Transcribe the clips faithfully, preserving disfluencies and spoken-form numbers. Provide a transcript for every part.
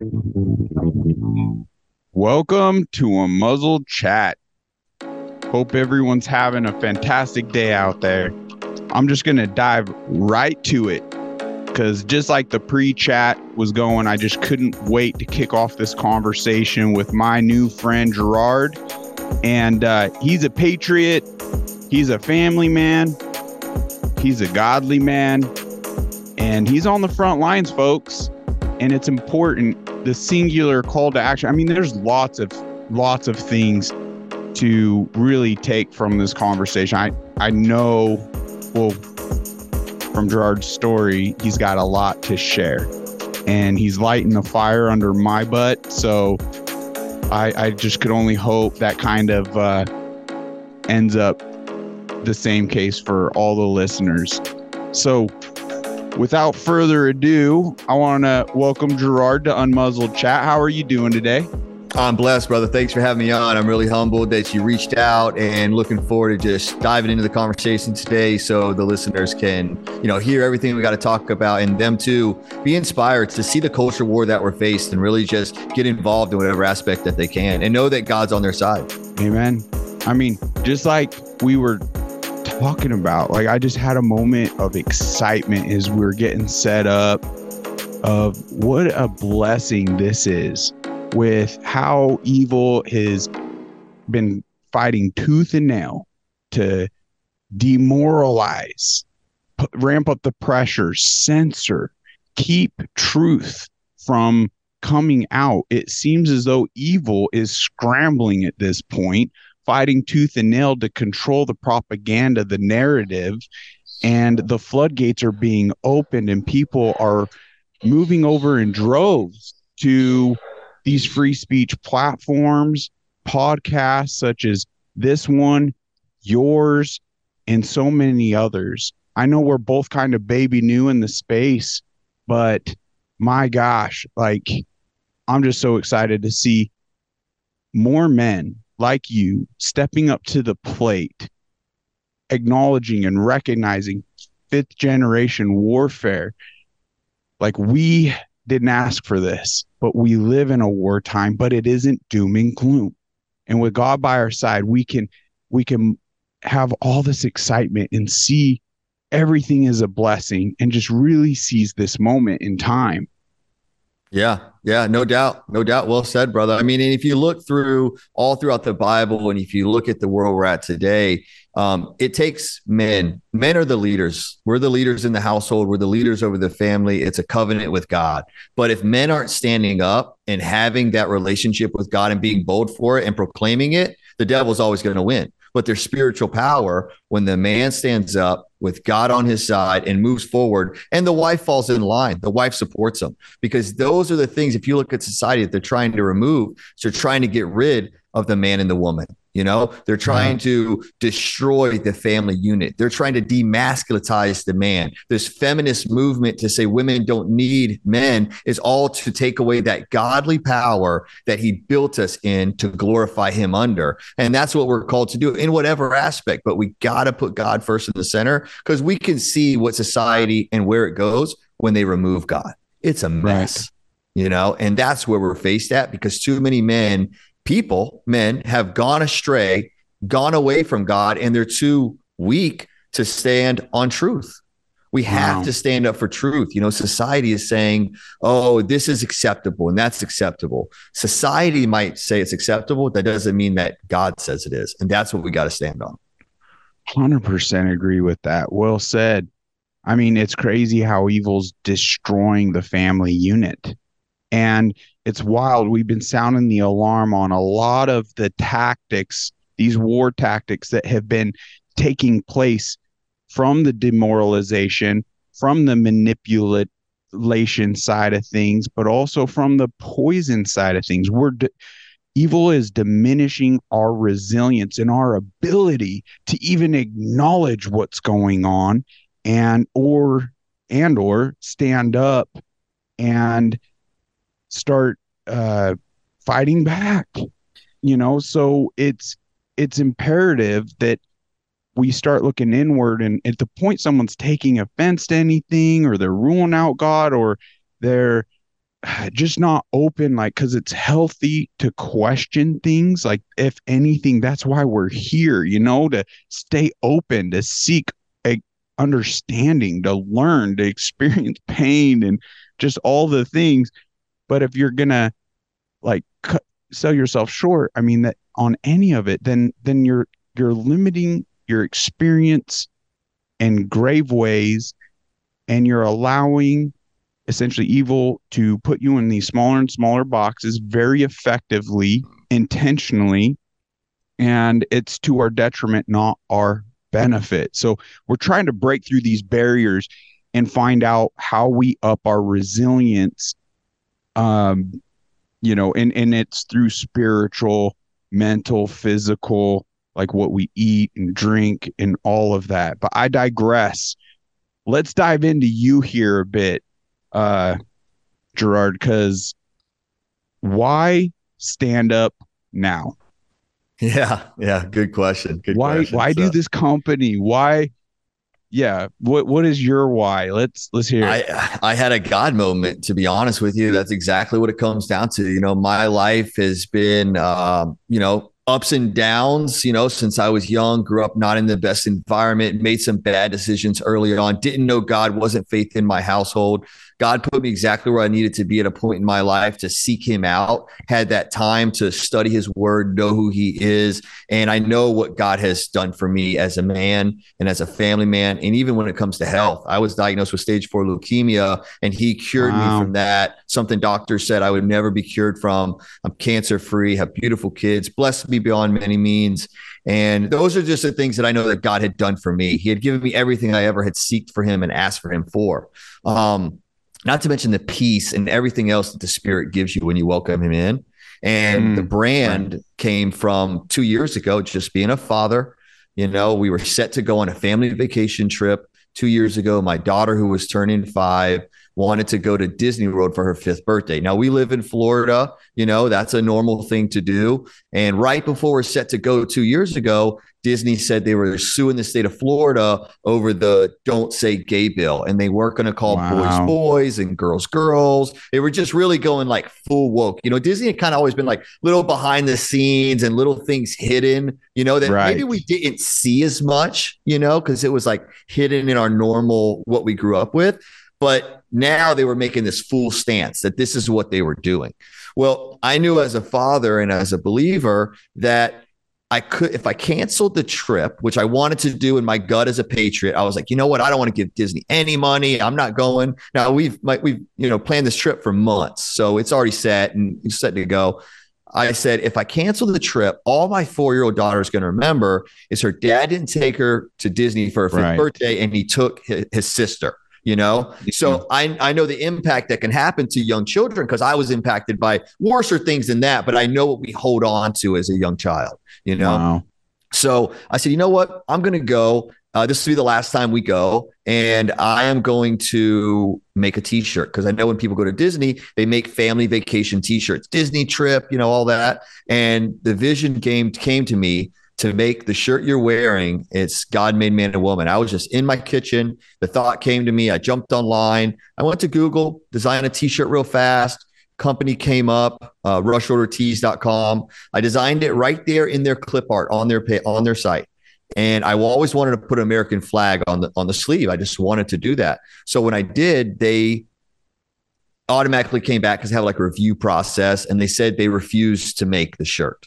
Welcome to a muzzled chat. Hope everyone's having a fantastic day out there. I'm just going to dive right to it because just like the pre-chat was going, I just couldn't wait to kick off this conversation with my new friend Gerard. And uh, he's a patriot. He's a family man. He's a godly man. And he's on the front lines, folks. And it's important. The singular call to action. I mean, there's lots of lots of things to really take from this conversation. I, I know, well, from Gerard's story, he's got a lot to share. And he's lighting the fire under my butt. So I, I just could only hope that kind of uh, ends up the same case for all the listeners. So without further ado, I want to welcome Gerard to Unmuzzled Chat. How are you doing today? I'm blessed, brother. Thanks for having me on. I'm really humbled that you reached out and looking forward to just diving into the conversation today so the listeners can, you know, hear everything we got to talk about and them too be inspired to see the culture war that we're faced and really just get involved in whatever aspect that they can and know that God's on their side. Amen. I mean, just like we were talking about, like I just had a moment of excitement as we were getting set up of what a blessing this is with how evil has been fighting tooth and nail to demoralize, put, ramp up the pressure, censor, keep truth from coming out. It seems as though evil is scrambling at this point, fighting tooth and nail to control the propaganda, the narrative, and the floodgates are being opened and people are moving over in droves to these free speech platforms, podcasts such as this one, yours, and so many others. I know we're both kind of baby new in the space, but my gosh, like I'm just so excited to see more men like you stepping up to the plate, acknowledging and recognizing fifth generation warfare. Like we didn't ask for this, but we live in a wartime, but it isn't doom and gloom. And with God by our side, we can we can have all this excitement and see everything as a blessing and just really seize this moment in time. Yeah, yeah, no doubt. No doubt. Well said, brother. I mean, if you look through all throughout the Bible and if you look at the world we're at today, um, it takes men. Men are the leaders. We're the leaders in the household. We're the leaders over the family. It's a covenant with God. But if men aren't standing up and having that relationship with God and being bold for it and proclaiming it, the devil's always going to win. But there's spiritual power when the man stands up with God on his side and moves forward and the wife falls in line. The wife supports him because those are the things, if you look at society that they're trying to remove, so they're trying to get rid of the man and the woman. You know, they're trying to destroy the family unit. They're trying to demasculinize the man. This feminist movement to say women don't need men is all to take away that godly power that he built us in to glorify him under. And that's what we're called to do in whatever aspect. But we got to put God first in the center because we can see what society and where it goes when they remove God. It's a mess, right. You know, and that's where we're faced at because too many men People, men, have gone astray, gone away from God, and they're too weak to stand on truth. We have wow. to stand up for truth. You know, society is saying, oh, this is acceptable and that's acceptable. Society might say it's acceptable. That doesn't mean that God says it is. And that's what we got to stand on. one hundred percent agree with that. Well said. I mean, it's crazy how evil's destroying the family unit. And it's wild. We've been sounding the alarm on a lot of the tactics, these war tactics that have been taking place from the demoralization, from the manipulation side of things, but also from the poison side of things. We're di- evil is diminishing our resilience and our ability to even acknowledge what's going on and or and or stand up and start uh, fighting back, you know, so it's it's imperative that we start looking inward. And at the point someone's taking offense to anything or they're ruling out God or they're just not open, like, because it's healthy to question things. Like, if anything, that's why we're here, you know, to stay open, to seek a understanding, to learn, to experience pain and just all the things. But if you're gonna like cut, sell yourself short, I mean, that on any of it, then then you're you're limiting your experience in grave ways, and you're allowing essentially evil to put you in these smaller and smaller boxes very effectively, intentionally, and it's to our detriment, not our benefit. So we're trying to break through these barriers and find out how we up our resilience. Um, you know, and and it's through spiritual, mental, physical, like what we eat and drink and all of that. But I digress. Let's dive into you here a bit, uh, Gerard, because why stand up now? Yeah, yeah, good question. Good why question. why So, do this company? Why? Yeah, what what is your why? Let's let's hear it. I I had a God moment, to be honest with you. That's exactly what it comes down to. You know, my life has been, um, you know, ups and downs, you know, since I was young, grew up not in the best environment, made some bad decisions early on, didn't know God, wasn't faith in my household. God put me exactly where I needed to be at a point in my life to seek him out, had that time to study his word, know who he is. And I know what God has done for me as a man and as a family man. And even when it comes to health, I was diagnosed with stage four leukemia, and he cured Wow. me from that. Something doctors said I would never be cured from. I'm cancer free, have beautiful kids, blessed me beyond many means. And those are just the things that I know that God had done for me. He had given me everything I ever had seeked for him and asked for him for. Um, not to mention the peace and everything else that the Spirit gives you when you welcome him in. And mm, the brand right. came from two years ago, just being a father. You know, we were set to go on a family vacation trip two years ago. My daughter, who was turning five, wanted to go to Disney World for her fifth birthday. Now, we live in Florida. You know, that's a normal thing to do. And right before we're set to go two years ago, Disney said they were suing the state of Florida over the Don't Say Gay bill. And they weren't going to call wow. boys boys and girls girls. They were just really going like full woke. You know, Disney had kind of always been like little behind the scenes and little things hidden, you know, that right. maybe we didn't see as much, you know, because it was like hidden in our normal, what we grew up with. But now they were making this full stance that this is what they were doing. Well, I knew as a father and as a believer that I could, if I canceled the trip, which I wanted to do in my gut as a patriot, I was like, you know what? I don't want to give Disney any money. I'm not going. Now we've, we've, you know, planned this trip for months, so it's already set and it's set to go. I said, if I cancel the trip, all my four-year-old daughter is going to remember is her dad didn't take her to Disney for her fifth right. birthday, and he took his, his sister. You know, so I, I know the impact that can happen to young children because I was impacted by worser things than that. But I know what we hold on to as a young child, you know. Wow. So I said, you know what? I'm going to go. Uh, this will be the last time we go. And I am going to make a T-shirt because I know when people go to Disney, they make family vacation T-shirts, Disney trip, you know, all that. And the vision came, came to me to make the shirt you're wearing. It's God made man and woman. I was just in my kitchen. The thought came to me. I jumped online. I went to Google, designed a T-shirt real fast. Company came up, uh, rush order tees dot com. I designed it right there in their clip art on their pay, on their site. And I always wanted to put an American flag on the on the sleeve. I just wanted to do that. So when I did, they automatically came back because they have like a review process, and they said they refused to make the shirt.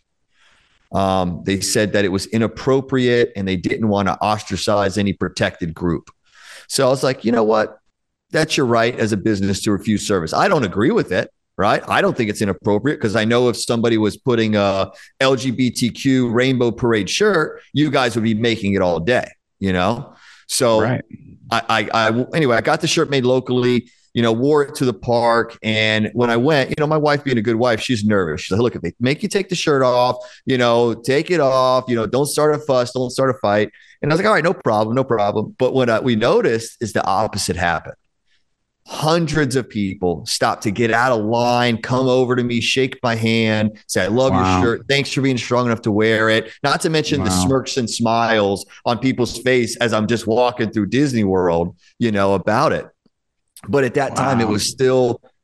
Um, they said that it was inappropriate and they didn't want to ostracize any protected group. So I was like, you know what? That's your right as a business to refuse service. I don't agree with it, right? I don't think it's inappropriate because I know if somebody was putting a L G B T Q rainbow parade shirt, you guys would be making it all day, you know? So right. I, I, I, anyway, I got the shirt made locally. You know, wore it to the park. And when I went, you know, my wife being a good wife, she's nervous. She's like, look, if they make you take the shirt off, you know, take it off, you know, don't start a fuss, don't start a fight. And I was like, all right, no problem, no problem. But what uh, we noticed is the opposite happened. Hundreds of people stopped to get out of line, come over to me, shake my hand, say, I love wow. your shirt. Thanks for being strong enough to wear it. Not to mention wow. the smirks and smiles on people's face as I'm just walking through Disney World, you know, about it. But at that time, wow. it was still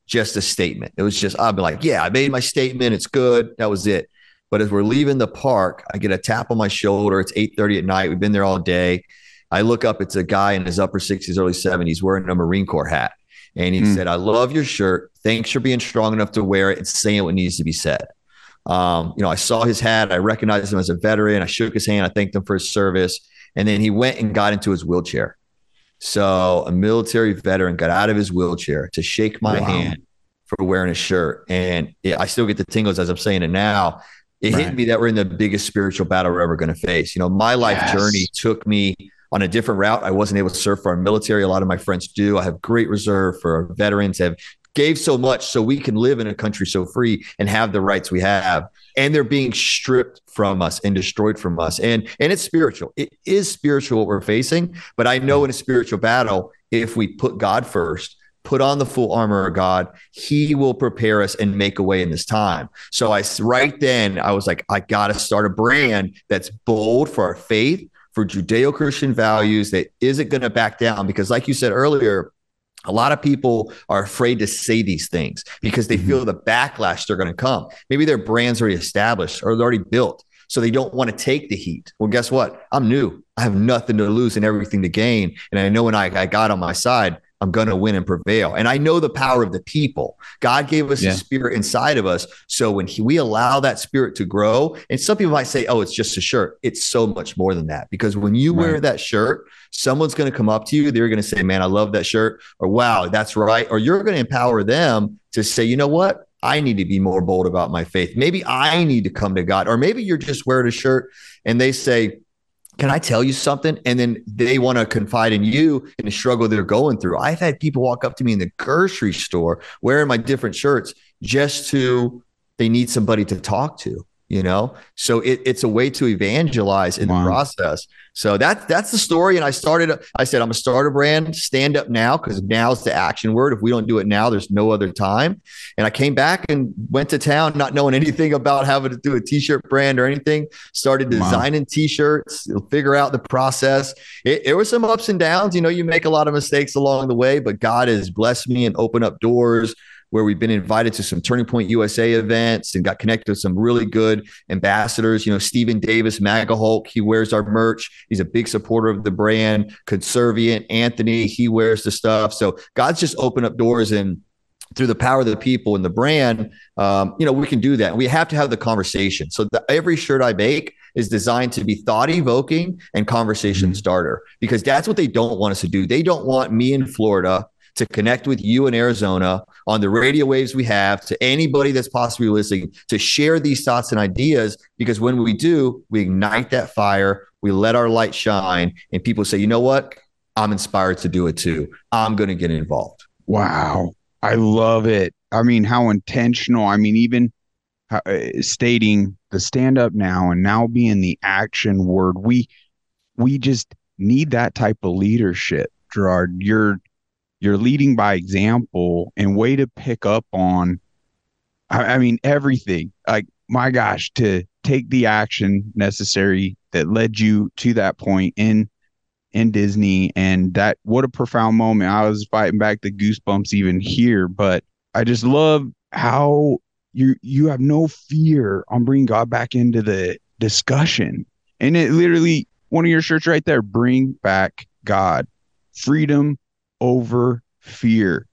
just a statement. It was just, I'd be like, yeah, I made my statement. It's good. That was it. But as we're leaving the park, I get a tap on my shoulder. It's eight thirty at night. We've been there all day. I look up, it's a guy in his upper sixties, early seventies wearing a Marine Corps hat. And he mm. said, I love your shirt. Thanks for being strong enough to wear it and saying what needs to be said. Um, you know, I saw his hat. I recognized him as a veteran. I shook his hand. I thanked him for his service. And then he went and got into his wheelchair. So a military veteran got out of his wheelchair to shake my wow. hand for wearing a shirt. And it, I still get the tingles as I'm saying it now. It right. hit me that we're in the biggest spiritual battle we're ever going to face. You know, my life yes. journey took me on a different route. I wasn't able to serve for our military. A lot of my friends do. I have great reserve for our veterans, have gave so much so we can live in a country so free and have the rights we have. And they're being stripped from us and destroyed from us. And, and it's spiritual. It is spiritual what we're facing. But I know in a spiritual battle, if we put God first, put on the full armor of God, he will prepare us and make a way in this time. So I, right then I was like, I got to start a brand that's bold for our faith, for Judeo-Christian values, that isn't going to back down. Because like you said earlier, a lot of people are afraid to say these things because they mm-hmm. feel the backlash they're going to come. Maybe their brand's already established or they're already built, so they don't want to take the heat. Well, guess what? I'm new. I have nothing to lose and everything to gain. And I know when I, I got on my side, I'm going to win and prevail. And I know the power of the people. God gave us yeah. a spirit inside of us. So when he, we allow that spirit to grow, and some people might say, oh, it's just a shirt. It's so much more than that. Because when you right. wear that shirt, someone's going to come up to you. They're going to say, man, I love that shirt. Or, wow, that's right. Or you're going to empower them to say, you know what? I need to be more bold about my faith. Maybe I need to come to God. Or maybe you're just wearing a shirt and they say, can I tell you something? And then they want to confide in you in the struggle they're going through. I've had people walk up to me in the grocery store wearing my different shirts just to, they need somebody to talk to, you know? So it, it's a way to evangelize in wow. the process. So that, that's the story. And I started, I said, I'm going to start a brand, stand up now, because now's the action word. If we don't do it now, there's no other time. And I came back and went to town, not knowing anything about having to do a t-shirt brand or anything, started designing wow. t-shirts, figure out the process. It, it was some ups and downs. You know, you make a lot of mistakes along the way, but God has blessed me and opened up doors where we've been invited to some Turning Point U S A events and got connected with some really good ambassadors. You know, Stephen Davis, MAGA Hulk, he wears our merch. He's a big supporter of the brand. Conservient Anthony, he wears the stuff. So God's just opened up doors, and through the power of the people and the brand, um, you know, we can do that. We have to have the conversation. So the, every shirt I make is designed to be thought evoking and conversation mm-hmm. starter, because that's what they don't want us to do. They don't want me in Florida to connect with you in Arizona on the radio waves we have, to anybody that's possibly listening, to share these thoughts and ideas, because when we do, we ignite that fire, we let our light shine, and people say, you know what? I'm inspired to do it too. I'm going to get involved. Wow. I love it. I mean, how intentional. I mean, even uh, stating the stand up now and now being the action word, we, we just need that type of leadership, Gerard. You're, You're leading by example, and way to pick up on, I, I mean, everything. Like, my gosh, to take the action necessary that led you to that point in in Disney. And that, what a profound moment. I was fighting back the goosebumps even here, but I just love how you you have no fear on bringing God back into the discussion. And it literally, one of your shirts right there, bring back God, freedom over fear.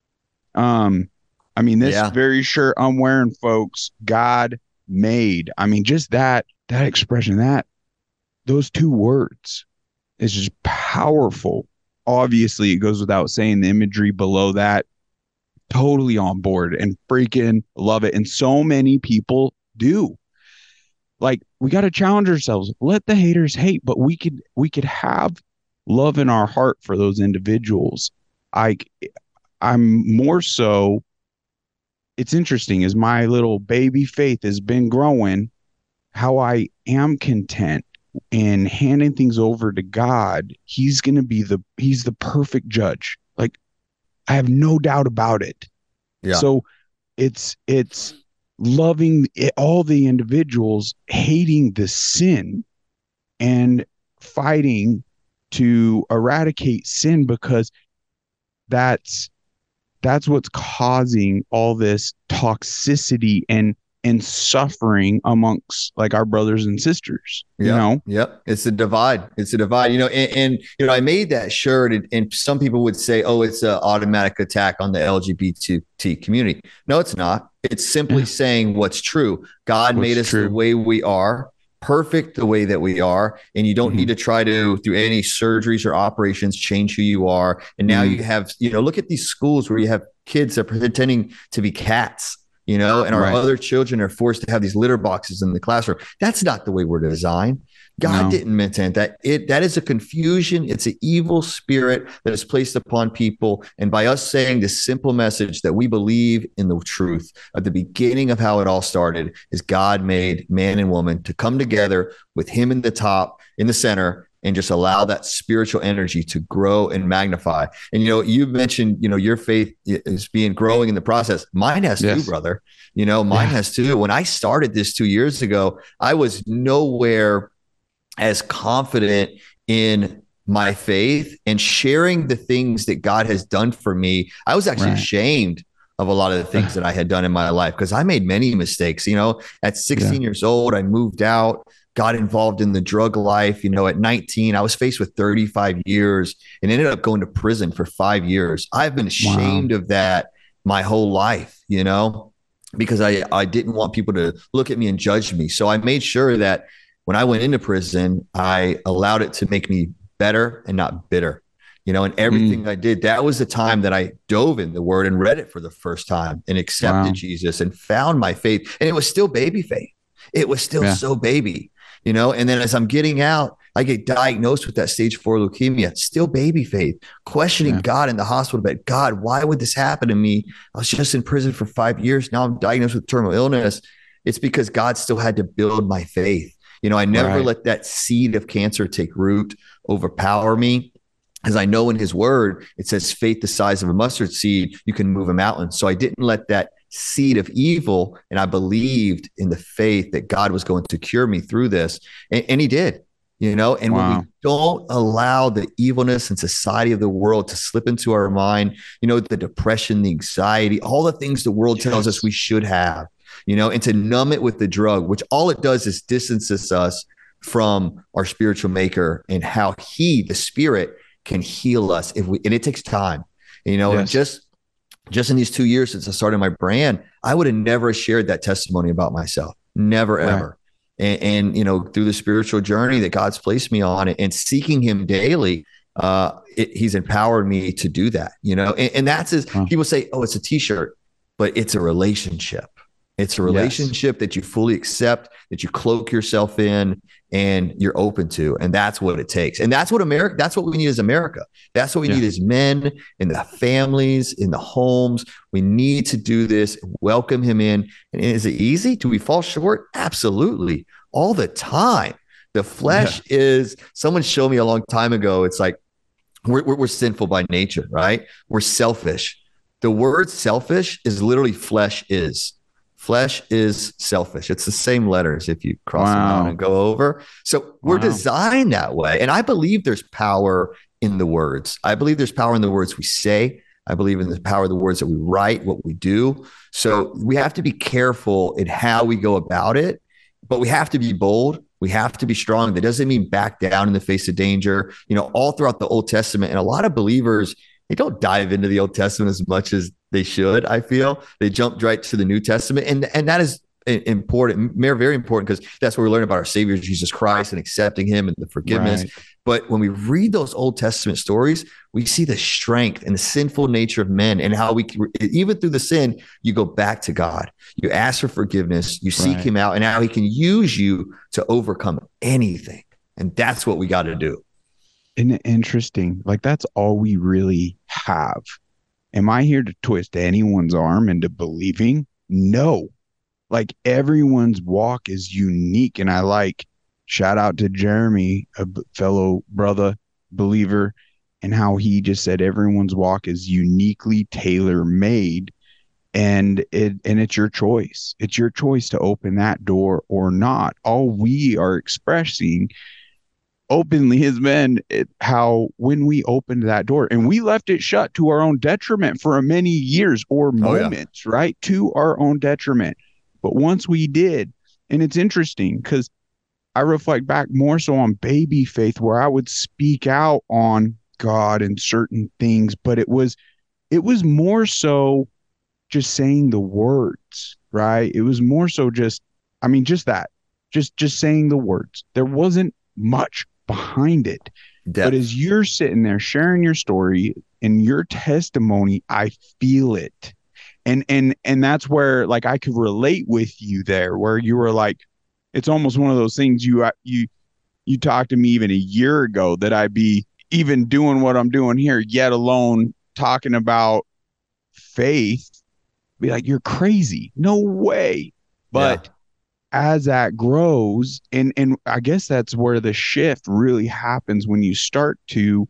Um, I mean, this yeah. very shirt I'm wearing, folks, God made. I mean, just that, that expression, that, those two words is just powerful. Obviously, it goes without saying, the imagery below that, totally on board and freaking love it. And so many people do. Like, we got to challenge ourselves. Let the haters hate, but we could, we could have love in our heart for those individuals. I, I'm more so, it's interesting, as my little baby faith has been growing, how I am content in handing things over to God. He's going to be the, he's the perfect judge. Like, I have no doubt about it. Yeah. So it's, it's loving it, all the individuals, hating the sin and fighting to eradicate sin, because that's that's what's causing all this toxicity and and suffering amongst like our brothers and sisters, you Yep. know? Yep. It's a divide. It's a divide, you know, and, and you know, I made that shirt and, and some people would say, oh, it's an automatic attack on the L G B T community. No, it's not. It's simply Yeah. saying what's true. God What's made us true. the way we are, perfect the way that we are. And you don't Mm-hmm. need to try to, through any surgeries or operations, change who you are. And now Mm-hmm. you have, you know, look at these schools where you have kids that are pretending to be cats, you know, and our Right. other children are forced to have these litter boxes in the classroom. That's not the way we're designed. God No. didn't intend that. It that is a confusion. It's an evil spirit that is placed upon people. And by us saying this simple message that we believe in the truth at the beginning of how it all started is God made man and woman to come together with him in the top, in the center, and just allow that spiritual energy to grow and magnify. And, you know, you mentioned, you know, your faith is being growing in the process. Mine has Yes. too, brother. You know, mine Yeah. has too. When I started this two years ago, I was nowhere as confident in my faith and sharing the things that God has done for me. I was actually Right. ashamed of a lot of the things that I had done in my life because I made many mistakes. You know, at sixteen yeah. years old, I moved out, got involved in the drug life. You know, at nineteen, I was faced with thirty-five years and ended up going to prison for five years. I've been ashamed wow. of that my whole life, you know, because I, I didn't want people to look at me and judge me. So I made sure that when I went into prison, I allowed it to make me better and not bitter. You know, and everything mm. I did, that was the time that I dove in the word and read it for the first time and accepted wow. Jesus and found my faith. And it was still baby faith. It was still yeah. so baby, you know, and then as I'm getting out, I get diagnosed with that stage four leukemia, still baby faith, questioning yeah. God in the hospital bed. God, why would this happen to me? I was just in prison for five years. Now I'm diagnosed with terminal illness. It's because God still had to build my faith. You know, I never right. let that seed of cancer take root, overpower me. As I know in his word, it says faith the size of a mustard seed, you can move a mountain. So I didn't let that seed of evil, and I believed in the faith that God was going to cure me through this. And, and he did, you know, and wow. when we don't allow the evilness and society of the world to slip into our mind, you know, the depression, the anxiety, all the things the world yes. tells us we should have, you know, and to numb it with the drug, which all it does is distances us from our spiritual maker and how he, the spirit, can heal us if we, and it takes time, you know, yes. and just, just in these two years since I started my brand, I would have never shared that testimony about myself. Never, right. ever. And, and, you know, through the spiritual journey that God's placed me on and seeking him daily, uh, it, he's empowered me to do that, you know, and, and that's his, wow. people say, oh, it's a t-shirt, but it's a relationship. It's a relationship yes. that you fully accept, that you cloak yourself in, and you're open to. And that's what it takes. And that's what America, that's what we need as America. That's what we yeah. need as men in the families, in the homes. We need to do this, welcome him in. And is it easy? Do we fall short? Absolutely. All the time. The flesh yeah. is, someone showed me a long time ago, it's like, we're, we're, we're sinful by nature, right? We're selfish. The word selfish is literally flesh is. Flesh is selfish. It's the same letters if you cross wow. them out and go over. So we're wow. designed that way. And I believe there's power in the words. I believe there's power in the words we say. I believe in the power of the words that we write, what we do. So we have to be careful in how we go about it, but we have to be bold. We have to be strong. That doesn't mean back down in the face of danger. You know, all throughout the Old Testament, and a lot of believers, they don't dive into the Old Testament as much as they should. I feel they jumped right to the New Testament. And, and that is important, very important, because that's where we learn about our Savior, Jesus Christ, and accepting him and the forgiveness. Right. But when we read those Old Testament stories, we see the strength and the sinful nature of men and how we, even through the sin, you go back to God. You ask for forgiveness, you seek right. him out, and how he can use you to overcome anything. And that's what we got to do. Isn't it interesting? Like, that's all we really have. Am I here to twist anyone's arm into believing? No. Like, everyone's walk is unique. And I like, shout out to Jeremy, a fellow brother believer, and how he just said everyone's walk is uniquely tailor made. And it and it's your choice. It's your choice to open that door or not. All we are expressing openly, his men, it, how when we opened that door and we left it shut to our own detriment for many years or Oh yeah. moments, right? To our own detriment. But once we did, and it's interesting because I reflect back more so on baby faith where I would speak out on God and certain things, but it was it was more so just saying the words, right? It was more so just, I mean, just that, just just saying the words. There wasn't much behind it. But Depth. as you're sitting there sharing your story and your testimony, I feel it. And and and that's where like I could relate with you there, where you were like, it's almost one of those things you you you talked to me even a year ago that I'd be even doing what I'm doing here, yet alone talking about faith, be like, you're crazy. No way. Yeah. But as that grows, and and I guess that's where the shift really happens when you start to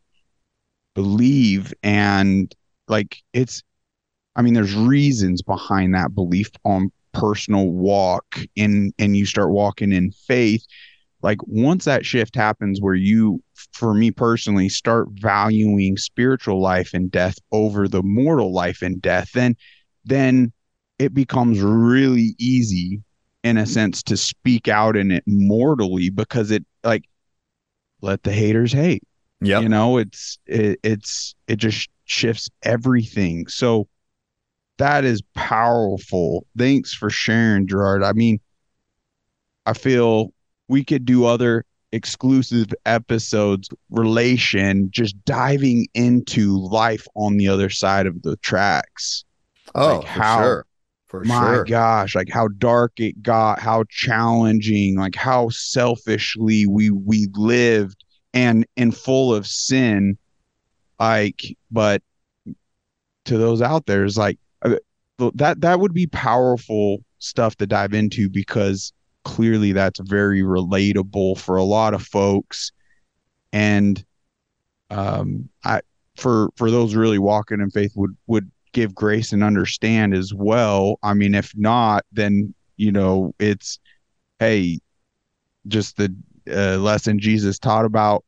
believe and like it's I mean, there's reasons behind that belief on personal walk and and you start walking in faith. Like once that shift happens where you, for me personally, start valuing spiritual life and death over the mortal life and death, then then it becomes really easy in a sense to speak out in it mortally because it like let the haters hate. You Yep. know, it's it, it's it just shifts everything. So that is powerful. Thanks for sharing, Gerard. I mean, I feel we could do other exclusive episodes relation just diving into life on the other side of the tracks. Like Oh, for how, sure. For my sure. gosh, like how dark it got, how challenging, like how selfishly we we lived and and full of sin. Like, but to those out there is like uh, that that would be powerful stuff to dive into because clearly that's very relatable for a lot of folks. And um I for for those really walking in faith would would give grace and understand as well. I mean, if not, then you know it's, hey, just the uh, lesson Jesus taught about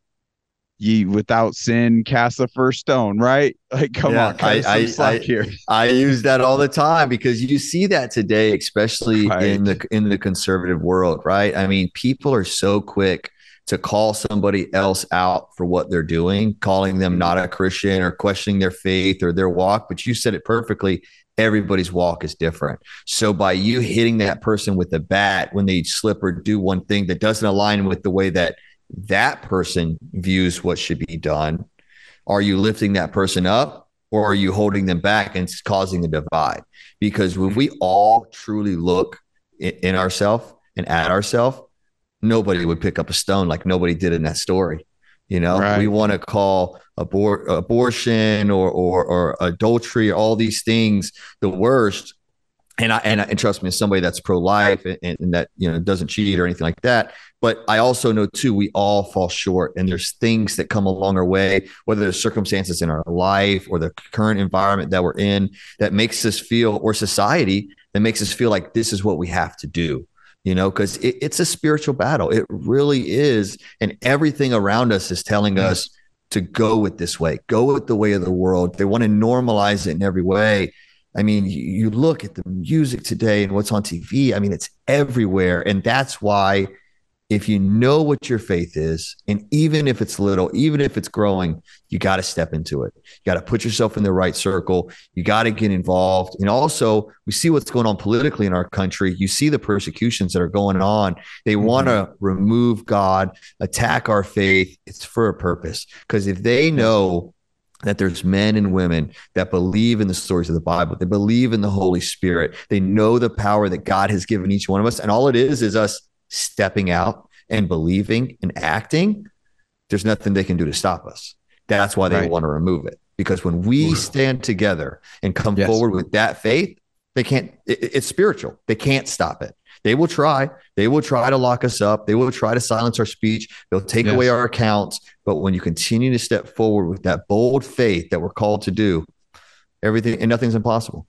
ye without sin cast the first stone, right? Like, come on, Yeah, cut us some I, I slack I here. I use that all the time because you see that today, especially in Right. the in the conservative world, right? I mean, people are so quick to call somebody else out for what they're doing, calling them not a Christian or questioning their faith or their walk. But you said it perfectly. Everybody's walk is different. So by you hitting that person with a bat when they slip or do one thing that doesn't align with the way that that person views what should be done, are you lifting that person up or are you holding them back and causing a divide? Because if we all truly look in, in ourselves and at ourselves, nobody would pick up a stone like nobody did in that story. You know, we Right. want to call abor- abortion or, or, or adultery, all these things the worst. And I, and, and trust me, as somebody that's pro-life and, and that, you know, doesn't cheat or anything like that. But I also know too, we all fall short and there's things that come along our way, whether there's circumstances in our life or the current environment that we're in that makes us feel, or society that makes us feel like this is what we have to do, you know, because it, it's a spiritual battle. It really is. And everything around us is telling us to go it this way, go with the way of the world. They want to normalize it in every way. I mean, you, you look at the music today and what's on T V. I mean, it's everywhere. And that's why if you know what your faith is, and even if it's little, even if it's growing, you got to step into it. You got to put yourself in the right circle. You got to get involved. And also, we see what's going on politically in our country. You see the persecutions that are going on. They want to remove God, attack our faith. It's for a purpose. Because if they know that there's men and women that believe in the stories of the Bible, they believe in the Holy Spirit, they know the power that God has given each one of us, and all it is is us stepping out and believing and acting, there's nothing they can do to stop us. That's why they right. want to remove it. Because when we stand together and come yes. forward with that faith, they can't, it, it's spiritual. They can't stop it. They will try. They will try to lock us up. They will try to silence our speech. They'll take yes. away our accounts. But when you continue to step forward with that bold faith that we're called to do, everything and nothing's impossible.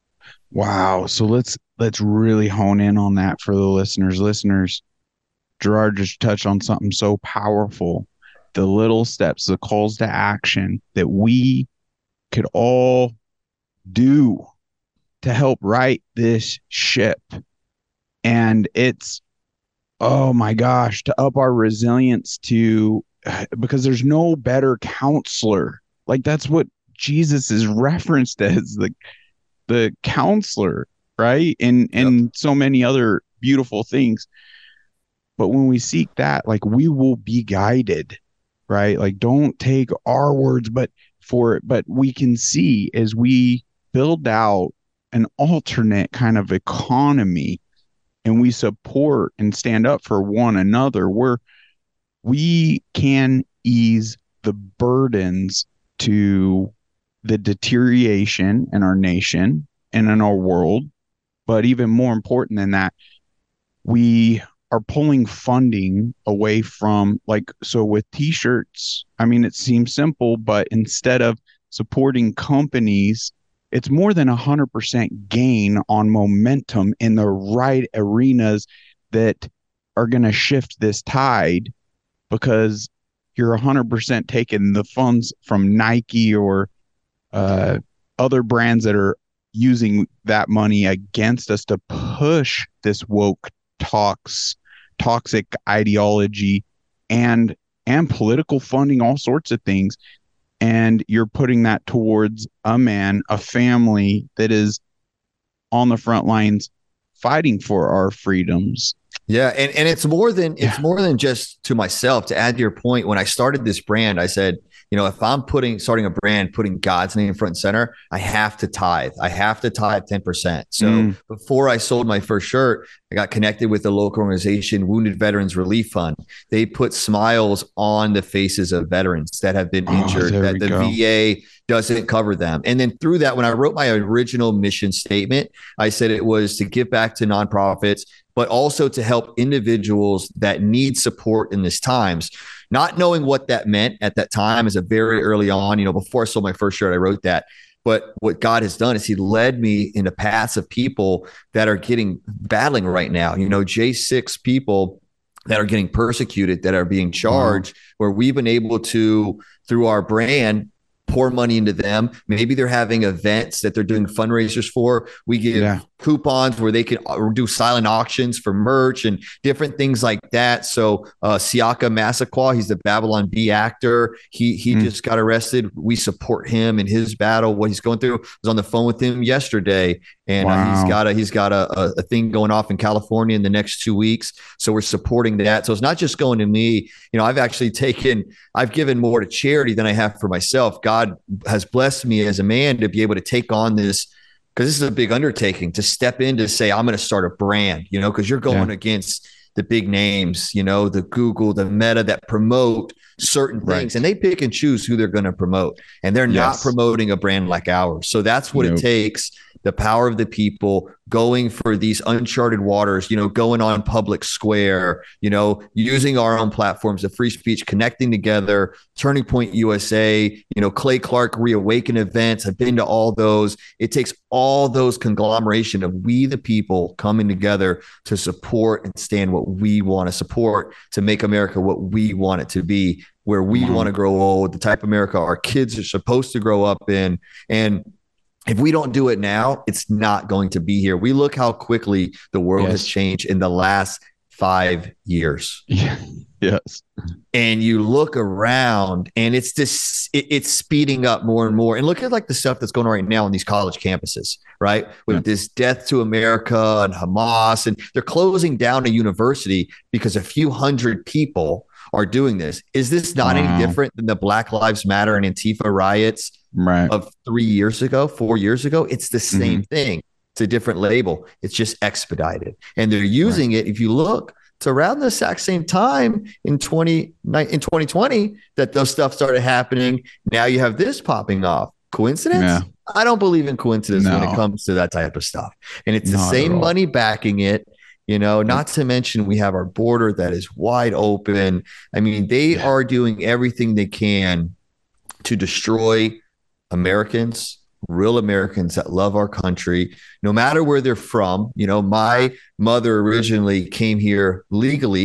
Wow. So let's let's really hone in on that for the listeners. Listeners, Gerard just touched on something so powerful. the little steps, the calls to action that we could all do to help right this ship. And it's, oh my gosh, to up our resilience to, because there's no better counselor. Like that's what Jesus is referenced as, the the counselor, right? And yep. and so many other beautiful things. But when we seek that, like we will be guided, right? Like don't take our words, but for but we can see as we build out an alternate kind of economy and we support and stand up for one another, where we can ease the burdens to the deterioration in our nation and in our world. But even more important than that, we are pulling funding away from, like, so with t-shirts, I mean, it seems simple, but instead of supporting companies, it's more than one hundred percent gain on momentum in the right arenas that are going to shift this tide, because you're one hundred percent taking the funds from Nike or uh, other brands that are using that money against us to push this woke talks, toxic ideology and and political funding, all sorts of things. And you're putting that towards a man, a family that is on the front lines fighting for our freedoms. Yeah. And, and it's more than, it's Yeah. more than just to myself. To add to your point, when I started this brand, I said, you know, if I'm putting, starting a brand, putting God's name front and center, I have to tithe. I have to tithe ten percent. So mm. before I sold my first shirt, I got connected with the local organization, Wounded Veterans Relief Fund. They put smiles on the faces of veterans that have been injured, oh, that the go. V A doesn't cover them. And then through that, when I wrote my original mission statement, I said it was to give back to nonprofits, but also to help individuals that need support in this times. Not knowing what that meant at that time, as a very early on, you know, before I sold my first shirt, I wrote that. But what God has done is he led me into paths of people that are getting battling right now, you know, J six people that are getting persecuted, that are being charged, wow. where we've been able to, through our brand, pour money into them. Maybe they're having events that they're doing fundraisers for. We give yeah. coupons where they can do silent auctions for merch and different things like that. So uh, Siaka Massaquoi, he's the Babylon Bee actor. He he mm. just got arrested. We support him in his battle, what he's going through. I was on the phone with him yesterday, and wow. uh, he's got a he's got a, a, a thing going off in California in the next two weeks. So we're supporting that. So it's not just going to me. You know, I've actually taken, I've given more to charity than I have for myself. God has blessed me as a man to be able to take on this, because this is a big undertaking, to step in to say, I'm going to start a brand, you know, because you're going yeah. against the big names, you know, the Google, the Meta, that promote certain things, right. and they pick and choose who they're going to promote, and they're yes. not promoting a brand like ours. So that's what nope. it takes. The power of the people going for these uncharted waters, you know, going on public square, you know, using our own platforms of free speech, connecting together, Turning Point U S A, you know, Clay Clark Reawaken events. I've been to all those. It takes all those conglomeration of we, the people, coming together to support and stand what we want to support, to make America what we want it to be, where we mm-hmm. want to grow old, the type of America our kids are supposed to grow up in. And if we don't do it now, it's not going to be here. We look how quickly the world yes. has changed in the last five years. Yeah. Yes. And you look around and it's this, it, it's speeding up more and more. And look at like the stuff that's going on right now on these college campuses, right? With yeah. this death to America and Hamas, and they're closing down a university because a few hundred people are doing this. Is this not wow. any different than the Black Lives Matter and Antifa riots right. of three years ago, four years ago? It's the same mm-hmm. thing. It's a different label. It's just expedited. And they're using right. it. If you look, it's around the exact same time in twenty in twenty twenty that those stuff started happening. Now you have this popping off. Coincidence? Yeah. I don't believe in coincidence no. when it comes to that type of stuff. And it's not the same money backing it. You know, not to mention we have our border that is wide open. I mean, they yeah. are doing everything they can to destroy Americans, real Americans that love our country, no matter where they're from. You know, my mother originally came here legally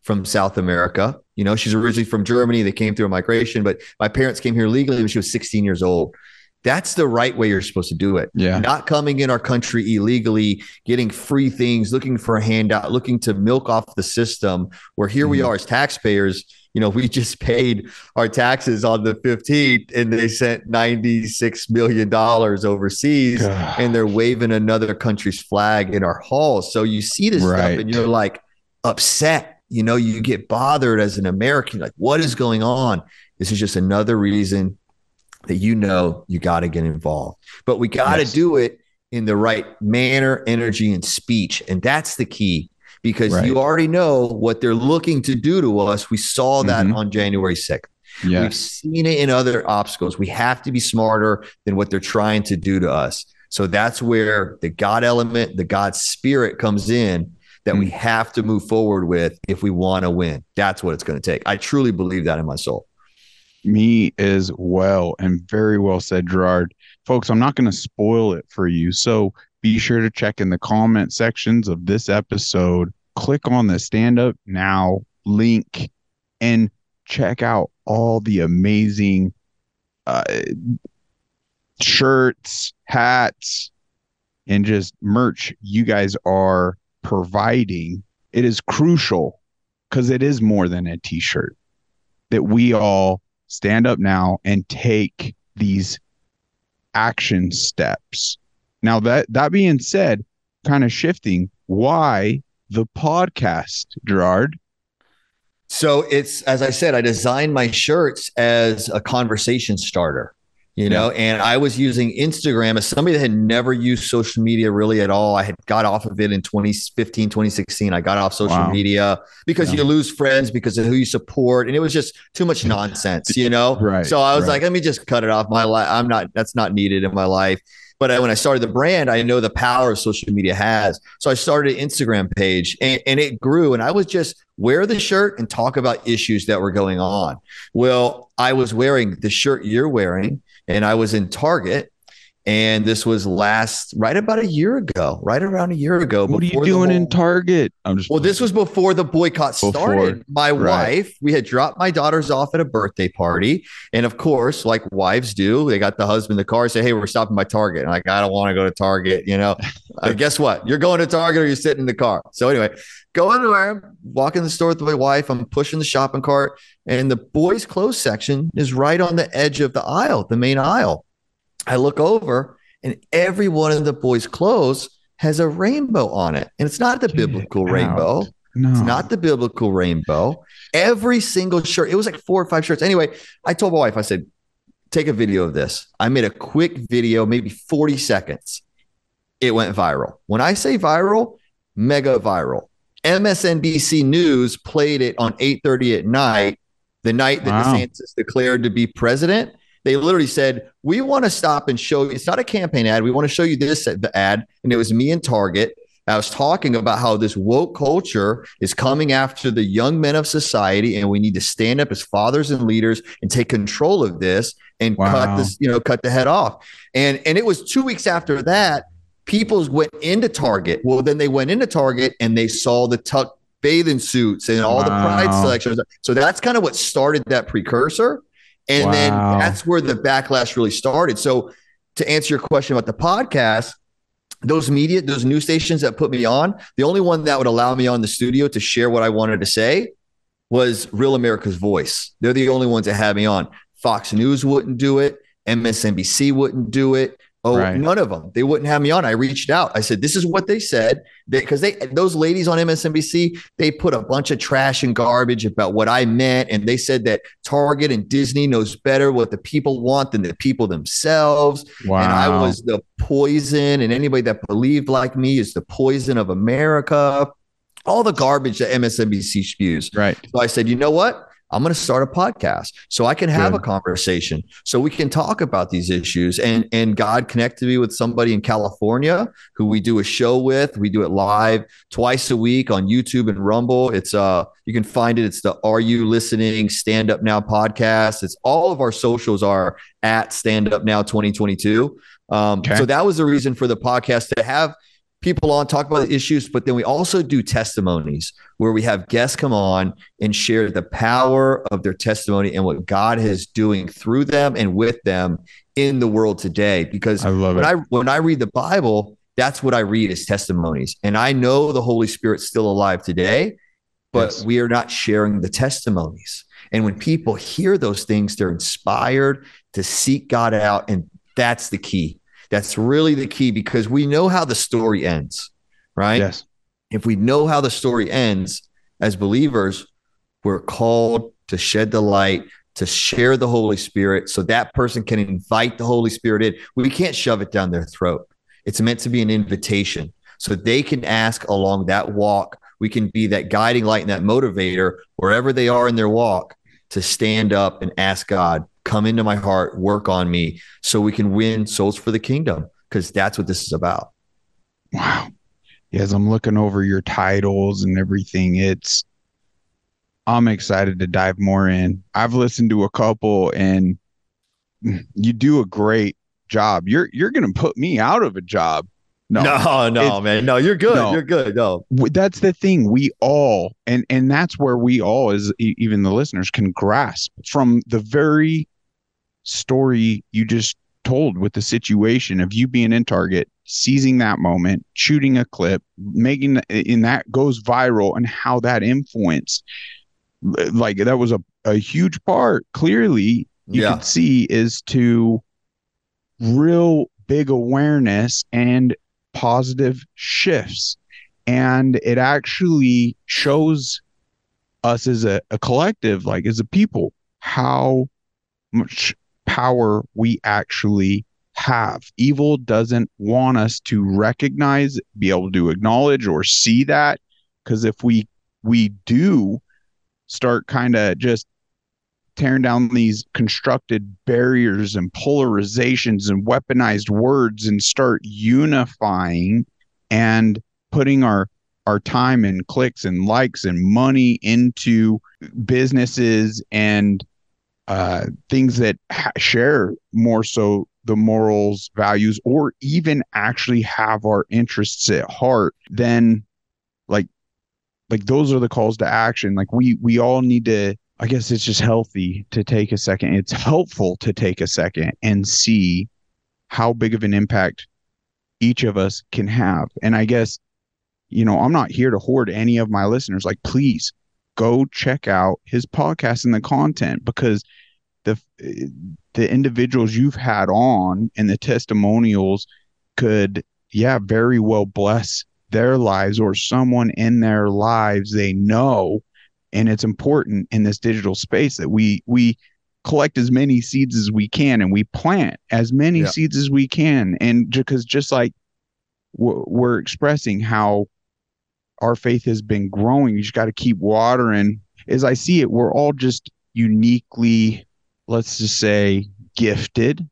from South America. You know, she's originally from Germany. They came through a migration, but my parents came here legally when she was sixteen years old. That's the right way you're supposed to do it. Yeah. Not coming in our country illegally, getting free things, looking for a handout, looking to milk off the system, where here mm-hmm. we are as taxpayers. You know, we just paid our taxes on the fifteenth and they sent ninety-six million dollars overseas God. And they're waving another country's flag in our halls. So you see this right. stuff and you're like upset. You know, you get bothered as an American, like, what is going on? This is just another reason that, you know, you got to get involved, but we got to yes. do it in the right manner, energy, and speech. And that's the key, because right. you already know what they're looking to do to us. We saw that mm-hmm. on January sixth. Yes. We've seen it in other obstacles. We have to be smarter than what they're trying to do to us. So that's where the God element, the God spirit comes in, that mm-hmm. we have to move forward with if we want to win. That's what it's going to take. I truly believe that in my soul. Me as well, and very well said, Gerard. Folks, I'm not going to spoil it for you, so be sure to check in the comment sections of this episode. Click on the Stand Up Now link and check out all the amazing uh, shirts, hats, and just merch you guys are providing. It is crucial, because it is more than a t-shirt, that we all stand up now and take these action steps. Now, that that being said, kind of shifting, why the podcast, Gerard? So it's, as I said, I designed my shirts as a conversation starter, you know, yeah. and I was using Instagram as somebody that had never used social media really at all. I had got off of it in twenty fifteen, twenty sixteen. I got off social wow. media because yeah. you lose friends because of who you support. And it was just too much nonsense, you know? Right. So I was right. like, let me just cut it off my life. I'm not, that's not needed in my life. But when I started the brand, I know the power social media has. So I started an Instagram page, and, and it grew. And I was just wear the shirt and talk about issues that were going on. Well, I was wearing the shirt you're wearing, and I was in Target. And this was last right about a year ago, right around a year ago. What are you doing whole, in Target? I'm just well, this was before the boycott before, started. My right. wife, we had dropped my daughters off at a birthday party. And of course, like wives do, they got the husband in the car and say, hey, we're stopping by Target. And I'm like, I don't want to go to Target. You know, uh, guess what? You're going to Target or you're sitting in the car. So anyway, going there, walking the store with my wife. I'm pushing the shopping cart, and the boys' clothes section is right on the edge of the aisle, the main aisle. I look over, and every one of the boys' clothes has a rainbow on it. And it's not the Get biblical rainbow. No. It's not the biblical rainbow. Every single shirt, it was like four or five shirts. Anyway, I told my wife, I said, take a video of this. I made a quick video, maybe forty seconds. It went viral. When I say viral, mega viral. M S N B C News played it on eight thirty at night, the night that wow. DeSantis declared to be president. They literally said, we want to stop and show you. It's not a campaign ad. We want to show you this ad. And it was me and Target. I was talking about how this woke culture is coming after the young men of society, and we need to stand up as fathers and leaders and take control of this and wow. cut this, you know, cut the head off. And, and it was two weeks after that, people went into Target. Well, then they went into Target and they saw the tuck bathing suits and all wow. the pride selections. So that's kind of what started that precursor. And wow. then that's where the backlash really started. So to answer your question about the podcast, those media, those news stations that put me on, the only one that would allow me on the studio to share what I wanted to say was Real America's Voice. They're the only ones that had me on. Fox News wouldn't do it. M S N B C wouldn't do it. Oh, right. None of them. They wouldn't have me on. I reached out. I said, this is what they said. Because they, they, those ladies on M S N B C, they put a bunch of trash and garbage about what I meant. And they said that Target and Disney knows better what the people want than the people themselves. Wow. And I was the poison. And anybody that believed like me is the poison of America. All the garbage that M S N B C spews. Right. So I said, you know what? I'm going to start a podcast so I can have Good. a conversation, so we can talk about these issues. And, and God connected me with somebody in California who we do a show with. We do it live twice a week on YouTube and Rumble. It's uh, you can find it. It's the Are You Listening Stand Up Now podcast. It's all of our socials are at Stand Up Now twenty twenty-two. Um, okay. So that was the reason for the podcast, to have people on, talk about the issues, but then we also do testimonies where we have guests come on and share the power of their testimony and what God is doing through them and with them in the world today. Because I love when it. I when I read the Bible, that's what I read as testimonies. And I know the Holy Spirit's still alive today, but Yes. we are not sharing the testimonies. And when people hear those things, they're inspired to seek God out. And that's the key. That's really the key, because we know how the story ends, right? Yes. If we know how the story ends as believers, we're called to shed the light, to share the Holy Spirit so that person can invite the Holy Spirit in. We can't shove it down their throat. It's meant to be an invitation so they can ask along that walk. We can be that guiding light and that motivator wherever they are in their walk to stand up and ask God, come into my heart, work on me so we can win souls for the kingdom, because that's what this is about. Wow. Yes, I'm looking over your titles and everything. It's, I'm excited to dive more in. I've listened to a couple and you do a great job. You're, you're going to put me out of a job. No, no, no, man. No, you're good. No. You're good. No, that's the thing. We all, and, and that's where we all, as even the listeners, can grasp from the very story you just told with the situation of you being in Target, seizing that moment, shooting a clip, making in that goes viral, and how that influenced, like that was a, a huge part. Clearly, you yeah. could see is to real big awareness and positive shifts. And it actually shows us as a, a collective, like as a people, how much power we actually have. Evil doesn't want us to recognize, be able to acknowledge or see that, because if we we do start kind of just tearing down these constructed barriers and polarizations and weaponized words and start unifying and putting our our time and clicks and likes and money into businesses and uh, things that ha- share more so the morals, values, or even actually have our interests at heart, then like, like those are the calls to action. Like we, we all need to, I guess it's just healthy to take a second. It's helpful to take a second and see how big of an impact each of us can have. And I guess, you know, I'm not here to hoard any of my listeners. Like, please go check out his podcast and the content, because the the individuals you've had on and the testimonials could, yeah, very well bless their lives or someone in their lives they know. And it's important in this digital space that we we collect as many seeds as we can, and we plant as many yeah. seeds as we can. And because just like we're expressing how our faith has been growing, you just got to keep watering. As I see it, we're all just uniquely, let's just say, gifted.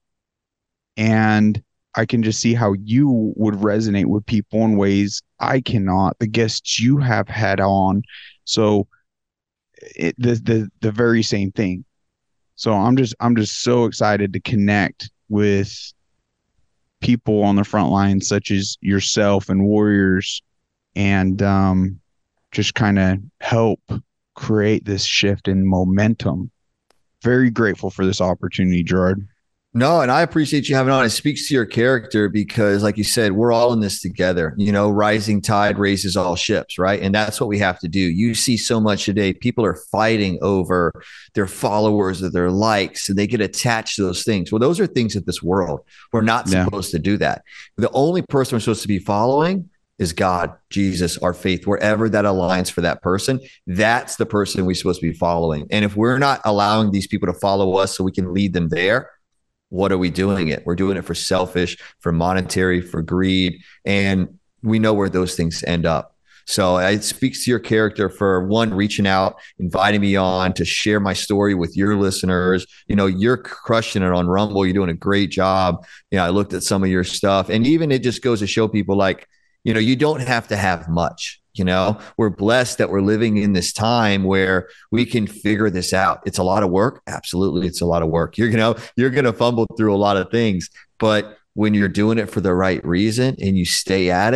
And I can just see how you would resonate with people in ways I cannot. The guests you have had on. So it, the, the, the very same thing. So I'm just, I'm just so excited to connect with people on the front lines, such as yourself and Warriors, and um, just kind of help create this shift in momentum. Very grateful for this opportunity, Gerard. No, and I appreciate you having on. It speaks to your character because, like you said, we're all in this together. You know, rising tide raises all ships, right? And that's what we have to do. You see so much today. People are fighting over their followers or their likes, and they get attached to those things. Well, those are things of this world. We're not Yeah. supposed to do that. The only person we're supposed to be following is God, Jesus, our faith, wherever that aligns for that person. That's the person we're supposed to be following. And if we're not allowing these people to follow us so we can lead them there, what are we doing it? We're doing it for selfish, for monetary, for greed. And we know where those things end up. So it speaks to your character for one, reaching out, inviting me on to share my story with your listeners. You know, you're crushing it on Rumble. You're doing a great job. You know, I looked at some of your stuff, and even it just goes to show people, like, you know, you don't have to have much. You know, we're blessed that we're living in this time where we can figure this out. It's a lot of work. Absolutely. It's a lot of work. You're, you know, you're going to fumble through a lot of things, but when you're doing it for the right reason and you stay at it,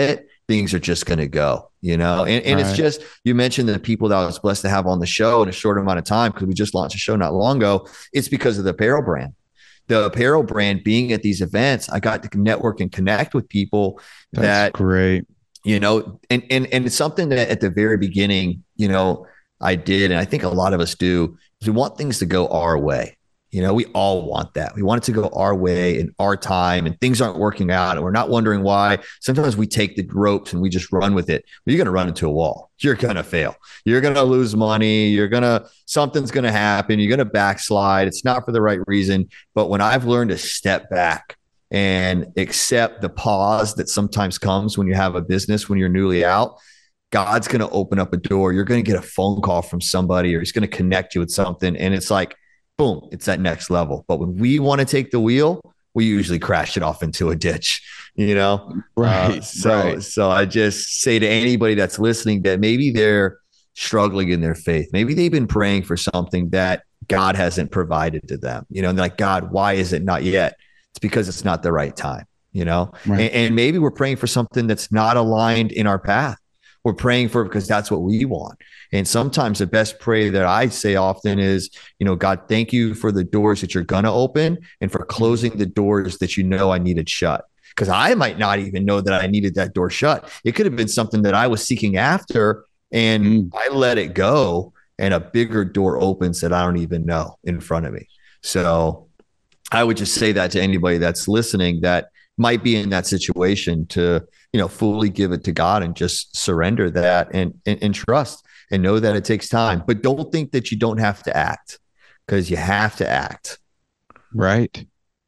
things are just going to go, you know? And, and it's Right. just, you mentioned the people that I was blessed to have on the show in a short amount of time, because we just launched a show not long ago. It's because of the apparel brand. The apparel brand being at these events, I got to network and connect with people That's that, great. you know, and, and, and it's something that at the very beginning, you know, I did. And I think a lot of us do, is we want things to go our way. You know, we all want that. We want it to go our way in our time, and things aren't working out and we're not wondering why. Sometimes we take the ropes and we just run with it. But you're going to run into a wall. You're going to fail. You're going to lose money. You're going to, something's going to happen. You're going to backslide. It's not for the right reason. But when I've learned to step back and accept the pause that sometimes comes when you have a business, when you're newly out, God's going to open up a door. You're going to get a phone call from somebody, or he's going to connect you with something. And it's like, boom, it's that next level. But when we want to take the wheel, we usually crash it off into a ditch, you know? Right. Uh, so, right. so I just say to anybody that's listening that maybe they're struggling in their faith, maybe they've been praying for something that God hasn't provided to them, you know, and they're like, God, why is it not yet? It's because it's not the right time, you know? Right. And, and maybe we're praying for something that's not aligned in our path. We're praying for it because that's what we want. And sometimes the best prayer that I say often is, you know, God, thank you for the doors that you're going to open, and for closing the doors that you know I needed shut. Because I might not even know that I needed that door shut. It could have been something that I was seeking after, and mm. I let it go, and a bigger door opens that I don't even know in front of me. So I would just say that to anybody that's listening that might be in that situation, to, you know, fully give it to God and just surrender that, and, and, and trust, and know that it takes time. But don't think that you don't have to act, because you have to act. Right.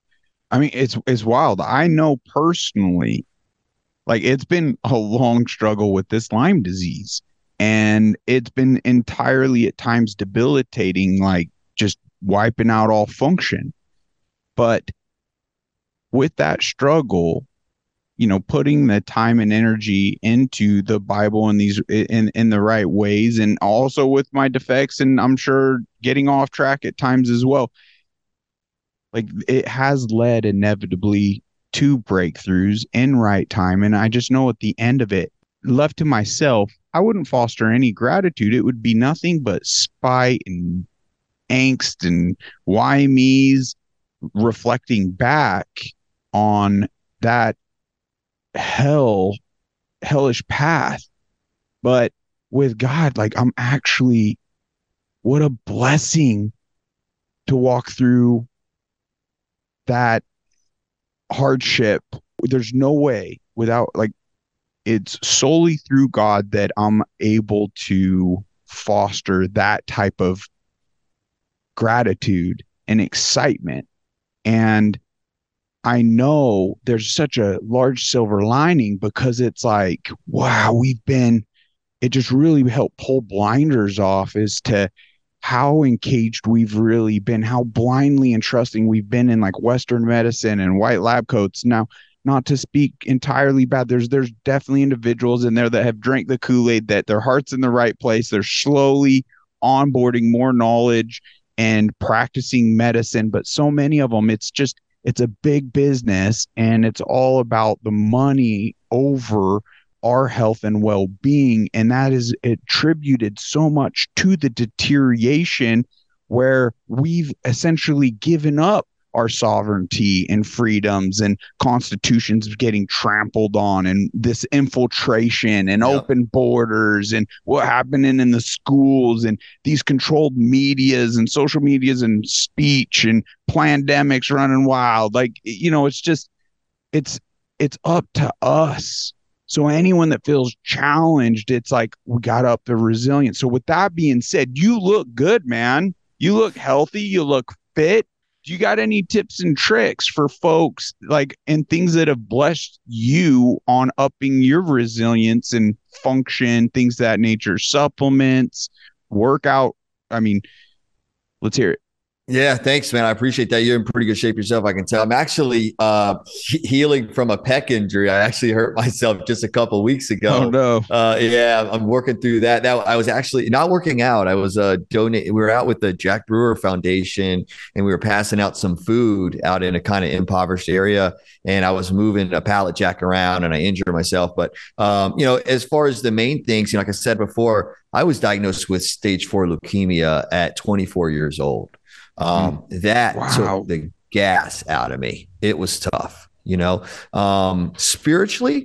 I mean, it's it's wild. I know personally, like, it's been a long struggle with this Lyme disease, and it's been entirely at times debilitating, like just wiping out all function. But with that struggle, you know, putting the time and energy into the Bible in these in in the right ways, and also with my defects, and I'm sure getting off track at times as well, like, it has led inevitably to breakthroughs in right time. And I just know at the end of it, left to myself, I wouldn't foster any gratitude. It would be nothing but spite and angst and why me's, reflecting back on that hell hellish path. But with God, like, I'm actually, what a blessing to walk through that hardship. There's no way without, like, it's solely through God that I'm able to foster that type of gratitude and excitement. And I know there's such a large silver lining, because it's like, wow, we've been, it just really helped pull blinders off as to how engaged we've really been, how blindly and trusting we've been in, like, Western medicine and white lab coats. Now, not to speak entirely bad, there's there's definitely individuals in there that have drank the Kool-Aid, that their heart's in the right place. They're slowly onboarding more knowledge and practicing medicine, but so many of them, it's just, it's a big business, and it's all about the money over our health and well-being. And that is attributed so much to the deterioration, where we've essentially given up our sovereignty and freedoms, and constitutions getting trampled on, and this infiltration and yep. open borders, and what happening in the schools, and these controlled medias and social medias and speech, and pandemics running wild. Like, you know, it's just, it's, it's up to us. So anyone that feels challenged, it's like, we got up the resilience. So with that being said, you look good, man. You look healthy. You look fit. Do you got any tips and tricks for folks, like, and things that have blessed you on upping your resilience and function, things of that nature, supplements, workout? I mean, let's hear it. Yeah, thanks, man. I appreciate that. You're in pretty good shape yourself, I can tell. I'm actually uh, he- healing from a pec injury. I actually hurt myself just a couple weeks Oh ago. no. Uh, yeah, I'm working through that. That I was actually not working out. I was uh, donating. We were out with the Jack Brewer Foundation, and we were passing out some food out in a kind of impoverished area. And I was moving a pallet jack around, and I injured myself. But um, you know, as far as the main things, you know, like I said before, I was diagnosed with stage four leukemia at twenty-four years old. Um, that Wow. took the gas out of me. It was tough, you know. Um, spiritually,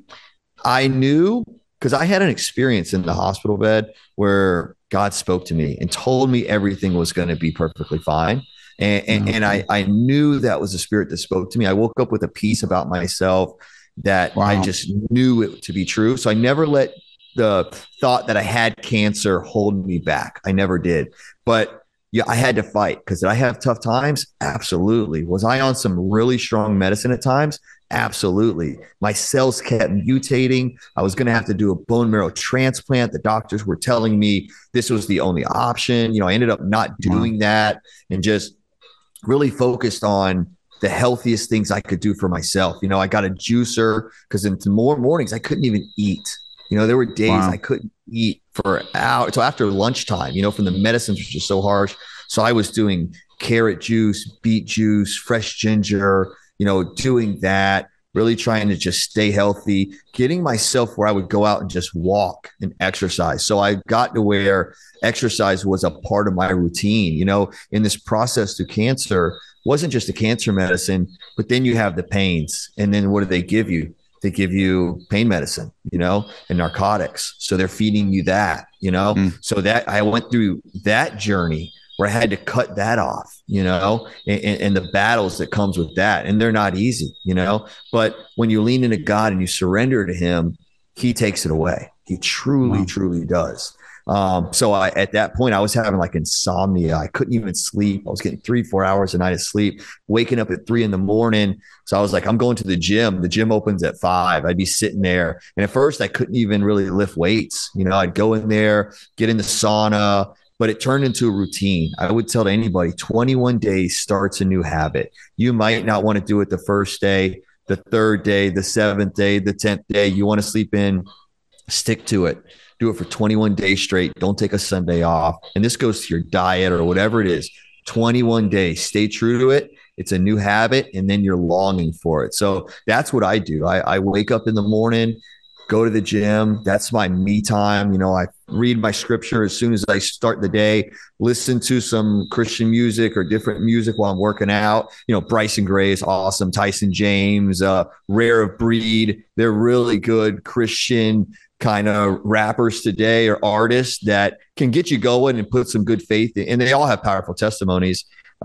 I knew because I had an experience in the hospital bed where God spoke to me and told me everything was going to be perfectly fine. And, and, and I, I knew that was the spirit that spoke to me. I woke up with a peace about myself that Wow. I just knew it to be true. So I never let the thought that I had cancer hold me back. I never did. But yeah, I had to fight because did I have tough times? Absolutely. Was I on some really strong medicine at times? Absolutely. My cells kept mutating. I was going to have to do a bone marrow transplant. The doctors were telling me this was the only option. You know, I ended up not doing wow. that and just really focused on the healthiest things I could do for myself. You know, I got a juicer because in more mornings I couldn't even eat. You know, there were days wow. I couldn't eat for hours. So after lunchtime, you know, from the medicines was just so harsh. So I was doing carrot juice, beet juice, fresh ginger, you know, doing that, really trying to just stay healthy, getting myself where I would go out and just walk and exercise. So I got to where exercise was a part of my routine. You know, in this process through cancer, wasn't just a cancer medicine, but then you have the pains. And then what do they give you? They give you pain medicine, you know, and narcotics. So they're feeding you that, you know, mm. so that I went through that journey where I had to cut that off, you know, and, and the battles that comes with that. And they're not easy, you know, but when you lean into God and you surrender to him, he takes it away. He truly, wow. truly does. Um, so I, at that point, I was having like insomnia. I couldn't even sleep. I was getting three, four hours a night of sleep, waking up at three in the morning. So I was like, I'm going to the gym. The gym opens at five. I'd be sitting there. And at first I couldn't even really lift weights. You know, I'd go in there, get in the sauna, but it turned into a routine. I would tell to anybody, twenty-one days starts a new habit. You might not want to do it the first day, the third day, the seventh day, the tenth day. You want to sleep in, stick to it. Do it for twenty-one days straight. Don't take a Sunday off. And this goes to your diet or whatever it is. twenty-one days. Stay true to it. It's a new habit, and then you're longing for it. So that's what I do. I, I wake up in the morning, go to the gym. That's my me time. You know, I read my scripture as soon as I start the day, listen to some Christian music or different music while I'm working out. You know, Bryson Gray is awesome. Tyson James, uh, Rare of Breed. They're really good Christian kind of rappers today or artists that can get you going and put some good faith in. And they all have powerful testimonies.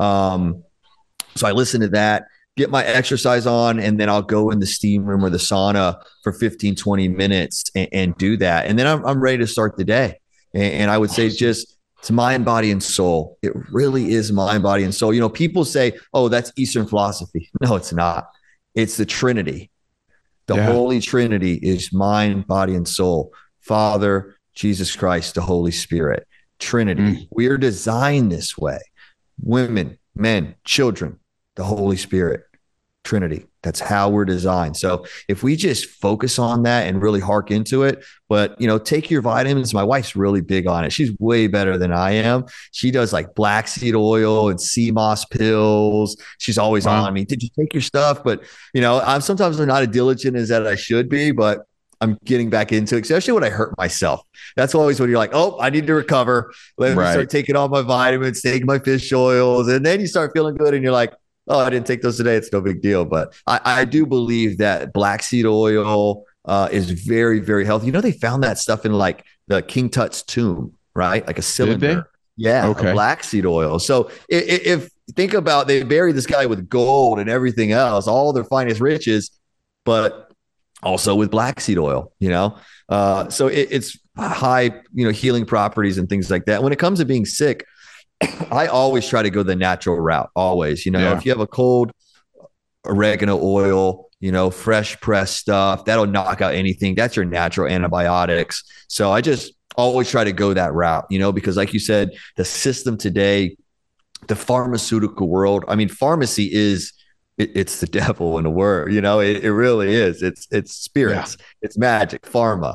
Um, so I listen to that, get my exercise on, and then I'll go in the steam room or the sauna for fifteen, twenty minutes and, and do that. And then I'm, I'm ready to start the day. And, and I would say just it's mind, body, and soul. It really is mind, body, and soul. You know, people say, oh, that's Eastern philosophy. No, it's not. It's the Trinity. The yeah. Holy Trinity is mind, body, and soul. Father, Jesus Christ, the Holy Spirit. Trinity. Mm. We are designed this way. Women, men, children, the Holy Spirit. Trinity. That's how we're designed. So if we just focus on that and really hark into it, but, you know, take your vitamins. My wife's really big on it. She's way better than I am. She does like black seed oil and sea moss pills. She's always wow. on me. Did you take your stuff? But, you know, I'm sometimes I'm not as diligent as that I should be, but I'm getting back into it, especially when I hurt myself. That's always when you're like, oh, I need to recover. Let me right. start taking all my vitamins, taking my fish oils. And then you start feeling good and you're like, oh, I didn't take those today. It's no big deal. But I, I do believe that black seed oil uh, is very, very healthy. You know, they found that stuff in like the King Tut's tomb, right? Like a cylinder. Yeah, okay. Black seed oil. So if, if think about, they buried this guy with gold and everything else, all their finest riches, but also with black seed oil, you know? Uh, so it, it's high, you know, healing properties and things like that. When it comes to being sick, I always try to go the natural route. Always, you know, yeah. if you have a cold, oregano oil, you know, fresh pressed stuff, that'll knock out anything. That's your natural antibiotics. So I just always try to go that route, you know, because like you said, the system today the pharmaceutical world. I mean, pharmacy is it, it's the devil in a word, you know, it, it really is. It's it's spirits, yeah. It's magic, pharma.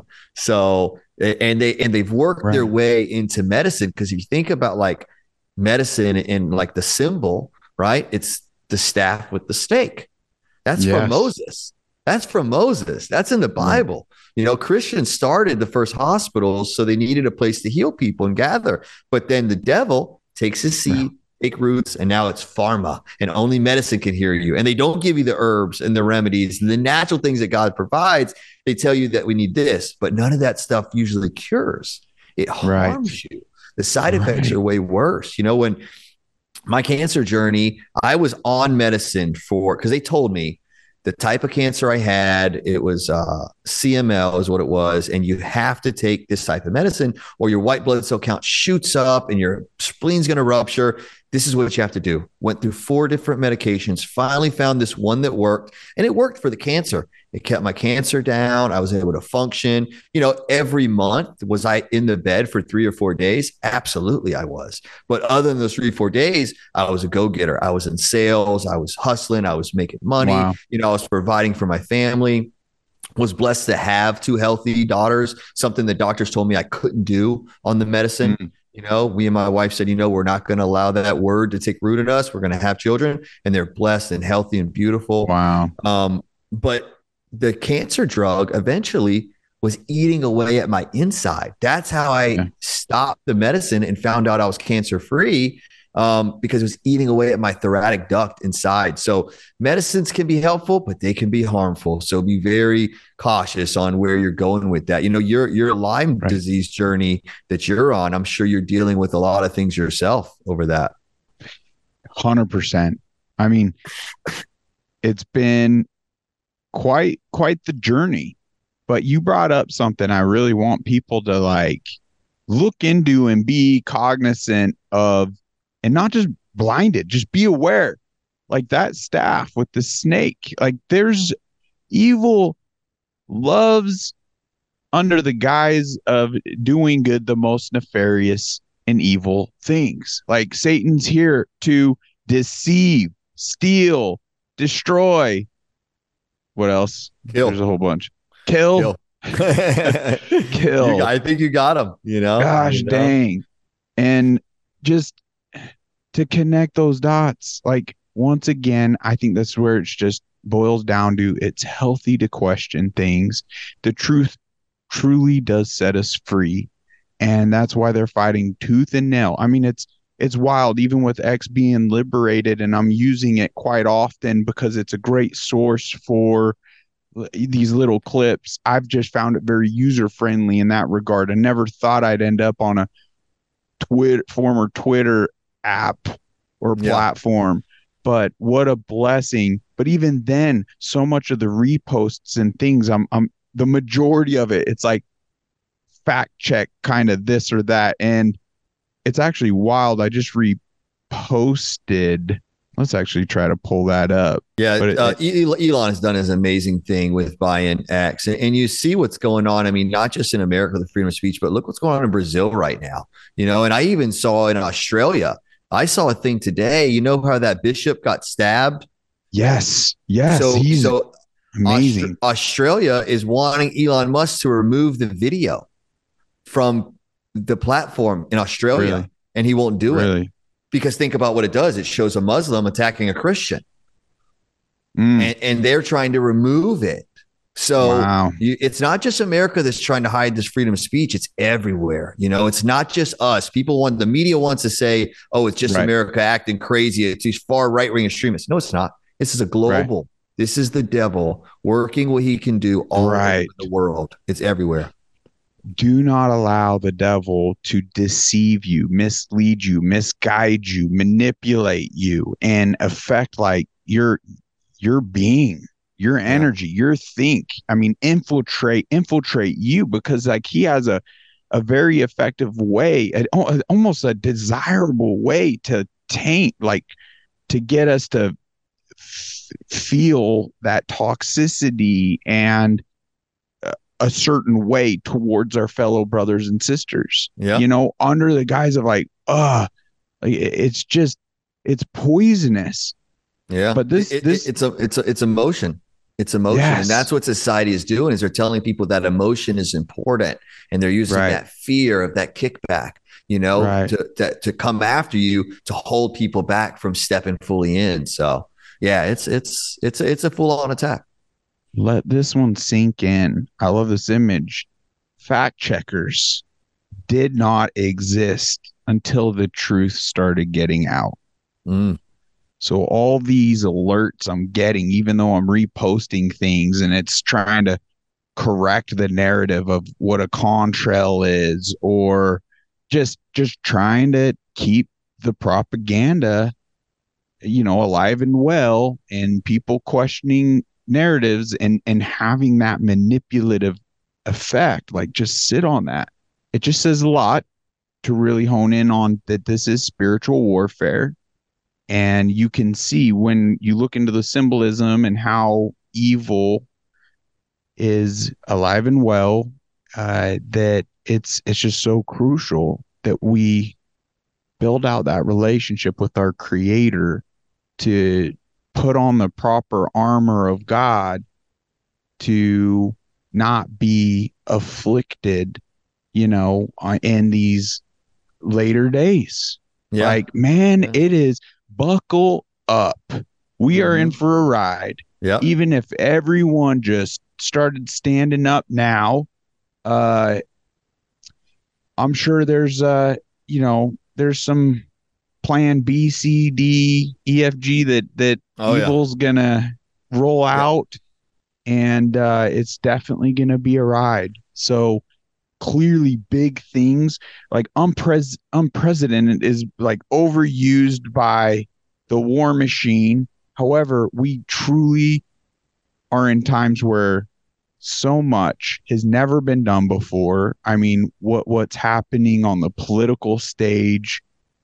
So and they and they've worked right. their way into medicine, because if you think about like medicine and like the symbol, right? It's the staff with the stake. That's yes. from Moses. That's from Moses. That's in the Bible. Yeah. You know, Christians started the first hospitals, so they needed a place to heal people and gather. But then the devil takes his seed, yeah. take roots, and now it's pharma, and only medicine can heal you. And they don't give you the herbs and the remedies and the natural things that God provides. They tell you that we need this, but none of that stuff usually cures. It harms right. you. The side effects right. are way worse. You know, when my cancer journey, I was on medicine for, because they told me the type of cancer I had, it was uh, C M L is what it was. And you have to take this type of medicine or your white blood cell count shoots up and your spleen's going to rupture. This is what you have to do. Went through four different medications, finally found this one that worked, and it worked for the cancer. It kept my cancer down. I was able to function. You know, every month, was I in the bed for three or four days? Absolutely, I was. But other than those three, four days, I was a go-getter. I was in sales. I was hustling. I was making money. Wow. You know, I was providing for my family. Was blessed to have two healthy daughters, something that doctors told me I couldn't do on the medicine. Mm. You know, we and my wife said, you know, we're not going to allow that word to take root in us. We're going to have children, and they're blessed and healthy and beautiful. Wow. Um, but the cancer drug eventually was eating away at my inside. That's how I yeah. stopped the medicine and found out I was cancer free, um, because it was eating away at my thoracic duct inside. So medicines can be helpful, but they can be harmful. So be very cautious on where you're going with that. You know, your your Lyme right. disease journey that you're on, I'm sure you're dealing with a lot of things yourself over that. one hundred percent. I mean, it's been quite quite the journey. But you brought up something I really want people to like look into and be cognizant of, and not just blinded, just be aware. Like that staff with the snake, like there's evil loves under the guise of doing good the most nefarious and evil things. Like Satan's here to deceive, steal, destroy. What else? Kill. There's a whole bunch. Kill. Kill. Kill. You, I think you got him, you know? Gosh, you know? dang. And just to connect those dots, like once again, I think that's where it's just boils down to it's healthy to question things. The truth truly does set us free. And that's why they're fighting tooth and nail. I mean, it's it's wild, even with X being liberated, and I'm using it quite often because it's a great source for these little clips. I've just found it very user friendly in that regard. I never thought I'd end up on a Twitter, former Twitter app or platform, yeah. but what a blessing. But even then, so much of the reposts and things, I'm, I'm the majority of it, it's like fact check kind of this or that. And it's actually wild. I just reposted. Let's actually try to pull that up. Yeah, but it, uh, Elon has done his amazing thing with buying X, and, and you see what's going on. I mean, not just in America, the freedom of speech, but look what's going on in Brazil right now. You know, and I even saw in Australia. I saw a thing today. You know how that bishop got stabbed? Yes, yes. So, he's so amazing. Aust- Australia is wanting Elon Musk to remove the video from the platform in Australia, really? And he won't do really? it. Because think about what it does. It shows a Muslim attacking a Christian, mm. and, and they're trying to remove it. So wow. you, it's not just America that's trying to hide this freedom of speech. It's everywhere. You know, it's not just us. People want, the media wants to say, oh, it's just right. America acting crazy. It's these far right-wing extremists. No, it's not. This is a global. Right. This is the devil working what he can do all right. over the world. It's everywhere. Do not allow the devil to deceive you, mislead you, misguide you, manipulate you, and affect like your your being, your energy, yeah. your think. I mean, infiltrate, infiltrate you, because like he has a a very effective way, a, almost a desirable way to taint, like to get us to f- feel that toxicity and a certain way towards our fellow brothers and sisters, yeah. you know, under the guise of like, uh, it's just it's poisonous. Yeah. But this, it, this, it, it's a, it's a, it's emotion. It's emotion. yes. And that's what society is doing is they're telling people that emotion is important. And they're using Right. that fear of that kickback, you know, Right. to, to, to come after you, to hold people back from stepping fully in. So yeah, it's, it's, it's, it's a full on attack. Let this one sink in. I love this image. Fact checkers did not exist until the truth started getting out. Mm. So all these alerts I'm getting, even though I'm reposting things and it's trying to correct the narrative of what a contrail is, or just just trying to keep the propaganda, you know, alive and well, and people questioning narratives and and having that manipulative effect. Like, just sit on that. It just says a lot to really hone in on that this is spiritual warfare. And you can see when you look into the symbolism and how evil is alive and well, uh, that it's it's just so crucial that we build out that relationship with our Creator, to put on the proper armor of God, to not be afflicted, you know, in these later days. Yeah. Like, man, yeah. It is buckle up. We mm-hmm. are in for a ride. Yeah. Even if everyone just started standing up now, uh, I'm sure there's, uh, you know, there's some plan B, C, D, E, F, G that, that oh, evil's yeah. gonna roll yeah. out. And uh, it's definitely gonna be a ride. So clearly big things like unpres- unprecedented is like overused by the war machine. However, we truly are in times where so much has never been done before. I mean, what what's happening on the political stage.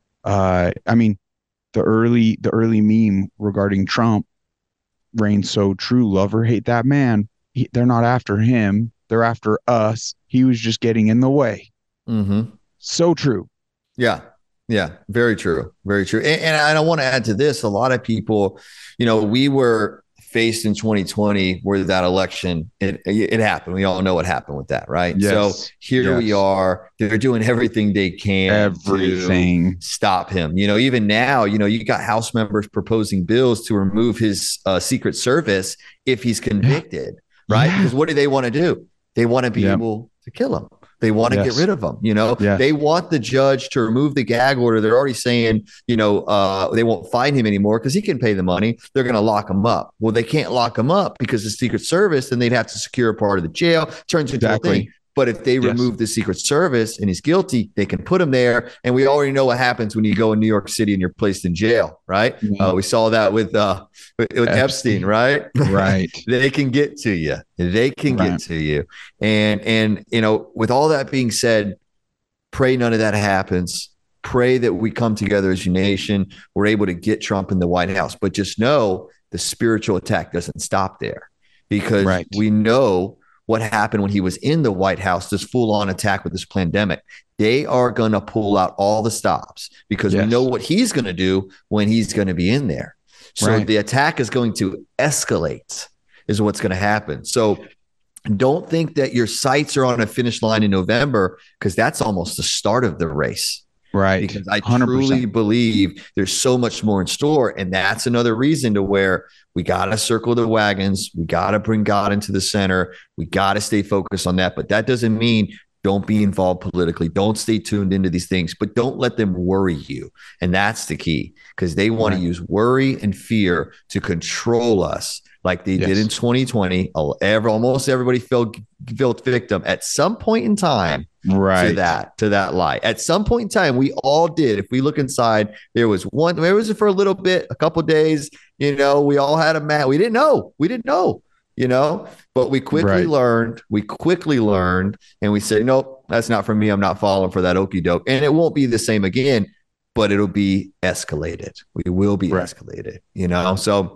Uh, I mean, the early the early meme regarding Trump reigns so true. Love or hate that man. He, they're not after him. They're after us. He was just getting in the way. Mm-hmm. So true. Yeah. Yeah. Very true. Very true. And, and I want to add to this. A lot of people, you know, we were faced in twenty twenty where that election, it, it happened. We all know what happened with that, right? Yes. So here yes. we are. They're doing everything they can everything to stop him. You know, even now, you know, you got House members proposing bills to remove his uh, Secret Service if he's convicted, yeah. right? Yeah. Because what do they want to do? They want to be yep. able to kill him. They want to yes. get rid of him. You know, yes. they want the judge to remove the gag order. They're already saying, you know, uh, they won't fine him anymore because he can pay the money. They're going to lock him up. Well, they can't lock him up because the Secret Service, then they'd have to secure a part of the jail. Turns into exactly. a thing. But if they yes. remove the Secret Service and he's guilty, they can put him there. And we already know what happens when you go in New York City and you're placed in jail, right? Mm-hmm. Uh, we saw that with uh, with, with Epstein. Epstein, right? Right. They can get to you. They can right. get to you. And, and, you know, with all that being said, pray none of that happens. Pray that we come together as a nation. We're able to get Trump in the White House. But just know the spiritual attack doesn't stop there, because right. we know what happened when he was in the White House, this full-on attack with this pandemic. They are going to pull out all the stops because yes. we know what he's going to do when he's going to be in there. So right. the attack is going to escalate is what's going to happen. So don't think that your sights are on a finish line in November, because that's almost the start of the race. Right. Because I one hundred percent truly believe there's so much more in store. And that's another reason to where we got to circle the wagons. We got to bring God into the center. We got to stay focused on that. But that doesn't mean don't be involved politically. Don't stay tuned into these things, but don't let them worry you. And that's the key, because they want right. to use worry and fear to control us, like they yes. did in twenty twenty. Almost everybody fell, fell victim at some point in time right. to that, to that lie. At some point in time, we all did. If we look inside, there was one, there was for a little bit, a couple of days, you know, we all had a mat. We didn't know. We didn't know, you know, but we quickly right. learned, we quickly learned, and we said, nope, that's not for me. I'm not falling for that okie doke. And it won't be the same again, but it'll be escalated. We will be right. escalated, you know? So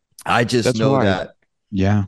I just That's know why. that. Yeah.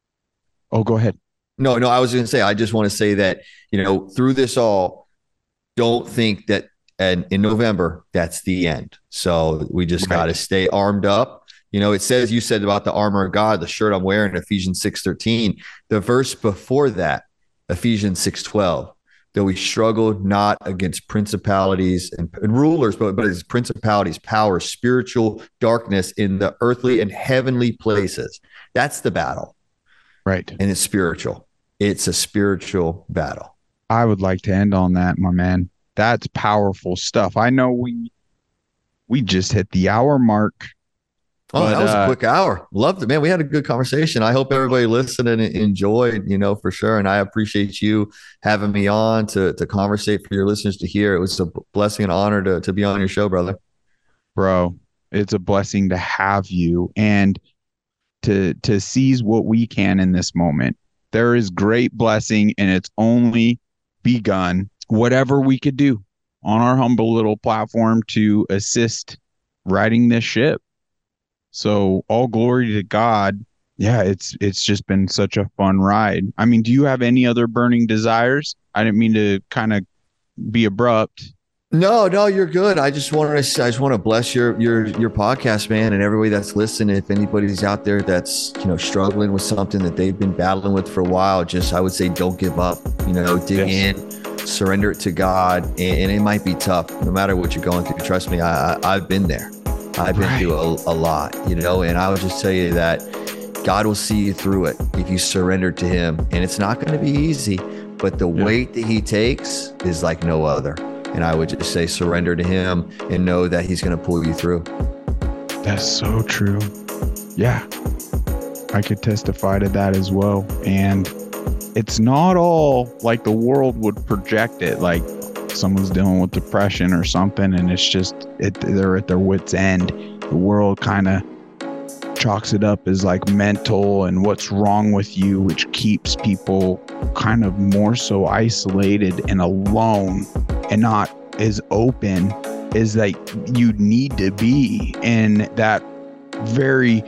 Oh, go ahead. No, no, I was going to say, I just want to say that, you know, through this all, don't think that And in November, that's the end. So we just Right. got to stay armed up. You know, it says, you said about the armor of God, the shirt I'm wearing, Ephesians six thirteen. The verse before that, Ephesians six twelve, that we struggle not against principalities and, and rulers, but, but as principalities, powers, spiritual darkness in the earthly and heavenly places. That's the battle. Right. And it's spiritual. It's a spiritual battle. I would like to end on that, my man. That's powerful stuff. I know we we just hit the hour mark. Oh, but, that was uh, a quick hour. Loved it, man. We had a good conversation. I hope everybody listened and enjoyed, you know, for sure. And I appreciate you having me on to to conversate for your listeners to hear. It was a blessing and honor to to be on your show, brother. Bro, it's a blessing to have you and to to seize what we can in this moment. There is great blessing, and it's only begun. Whatever we could do on our humble little platform to assist riding this ship. So all glory to God. Yeah, it's it's just been such a fun ride. I mean, do you have any other burning desires? I didn't mean to kind of be abrupt. No, no, you're good. I just wanted to, I just want to bless your your your podcast, man, and everybody that's listening. If anybody's out there that's, you know, struggling with something that they've been battling with for a while, just, I would say, don't give up. You know, dig Yes. in, surrender it to God, and, and it might be tough, no matter what you're going through. Trust me, I, I I've been there. I've been Right. through a, a lot, you know, and I would just tell you that God will see you through it if you surrender to Him, and it's not going to be easy, but the Yeah. weight that He takes is like no other. And I would just say surrender to Him and know that He's going to pull you through. That's so true. Yeah. I could testify to that as well. And it's not all like the world would project it, like someone's dealing with depression or something, and it's just it, they're at their wits' end. The world kind of chalks it up as like mental and what's wrong with you, which keeps people kind of more so isolated and alone and not as open as like you need to be in that very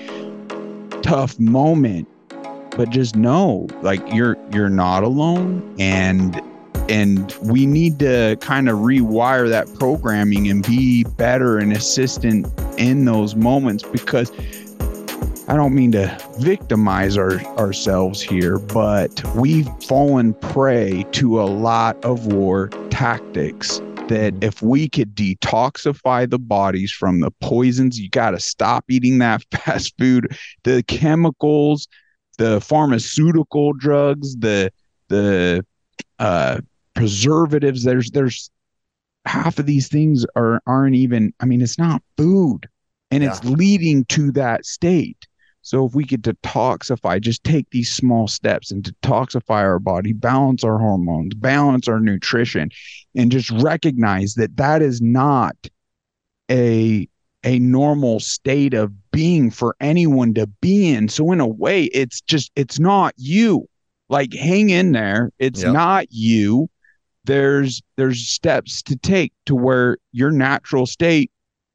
tough moment. But just know, like, you're you're not alone, and and we need to kind of rewire that programming and be better and assistant in those moments, because I don't mean to victimize our, ourselves here, but we've fallen prey to a lot of war tactics that if we could detoxify the bodies from the poisons, you got to stop eating that fast food, the chemicals, the pharmaceutical drugs, the the uh, preservatives. There's there's half of these things are aren't even. I mean, it's not food, and Yeah. it's leading to that state. So if we could detoxify, just take these small steps and detoxify our body, balance our hormones, balance our nutrition, and just recognize that that is not a a normal state of being for anyone to be in. So in a way, it's just, it's not you. Like, hang in there. It's Yep. not you. There's there's steps to take to where your natural state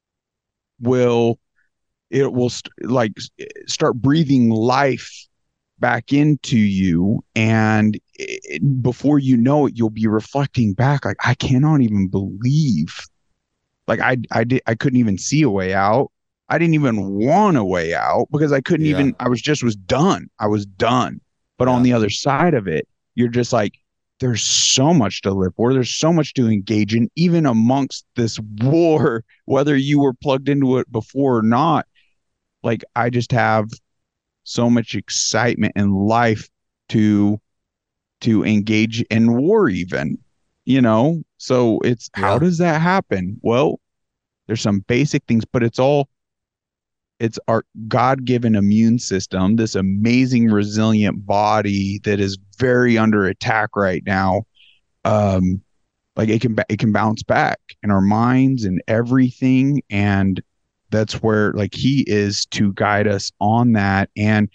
will it will st- like start breathing life back into you, and it, before you know it, you'll be reflecting back like, I cannot even believe, like I I did I couldn't even see a way out. I didn't even want a way out because I couldn't Yeah. even, I was just was done. I was done. But on Yeah. the other side of it, you're just like, there's so much to live for. There's so much to engage in, even amongst this war, whether you were plugged into it before or not. Like, I just have so much excitement in life to to engage in war, even, you know. So it's, how Yeah. does that happen? Well, there's some basic things, but it's all it's our God-given immune system, this amazing resilient body that is very under attack right now. Um, like, it can it can bounce back in our minds and everything, and that's where, like, He is to guide us on that. And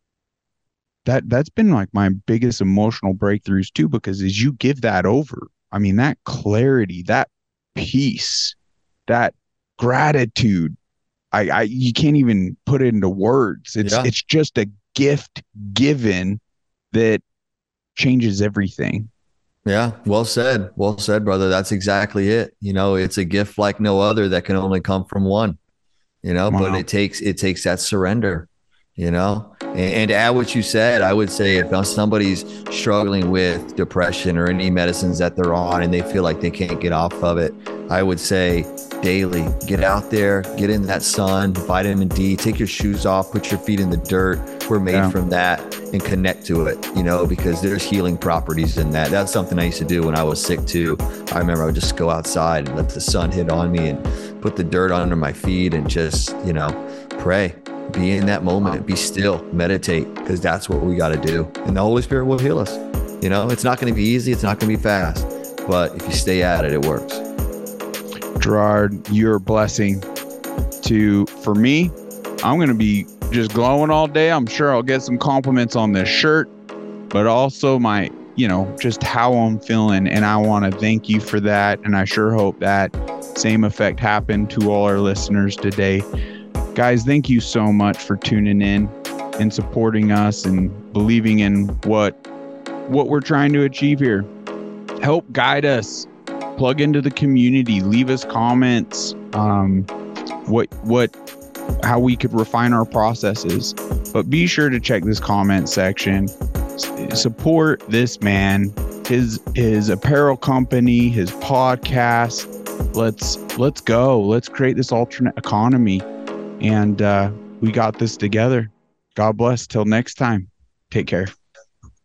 that that's been like my biggest emotional breakthroughs too, because as you give that over, I mean, that clarity, that peace, that gratitude, I, I you can't even put it into words. It's Yeah. it's just a gift given that changes everything. Yeah, well said. Well said, brother. That's exactly it. You know, it's a gift like no other that can only come from one, you know, but Wow. it takes it takes that surrender, you know. And, and to add what you said, I would say if somebody's struggling with depression or any medicines that they're on and they feel like they can't get off of it, I would say daily get out there, get in that sun, vitamin D, take your shoes off, put your feet in the dirt. We're made Yeah. from that, and connect to it, you know, because there's healing properties in that. That's something I used to do when I was sick too. I remember I would just go outside and let the sun hit on me and put the dirt under my feet and just, you know, pray, be in that moment, be still, meditate, because that's what we got to do. And the Holy Spirit will heal us. You know, it's not going to be easy. It's not going to be fast, but if you stay at it, it works. Gerard, you're a blessing to, for me, I'm going to be just glowing all day. I'm sure I'll get some compliments on this shirt, but also my, you know, just how I'm feeling. And I want to thank you for that. And I sure hope that same effect happened to all our listeners today. Guys, thank you so much for tuning in and supporting us and believing in what, what we're trying to achieve here. Help guide us, plug into the community, leave us comments, um, what, what, how we could refine our processes, but be sure to check this comment section. S- support this man, his his apparel company, his podcast. Let's let's go. Let's create this alternate economy, and uh, we got this together. God bless. Till next time. Take care.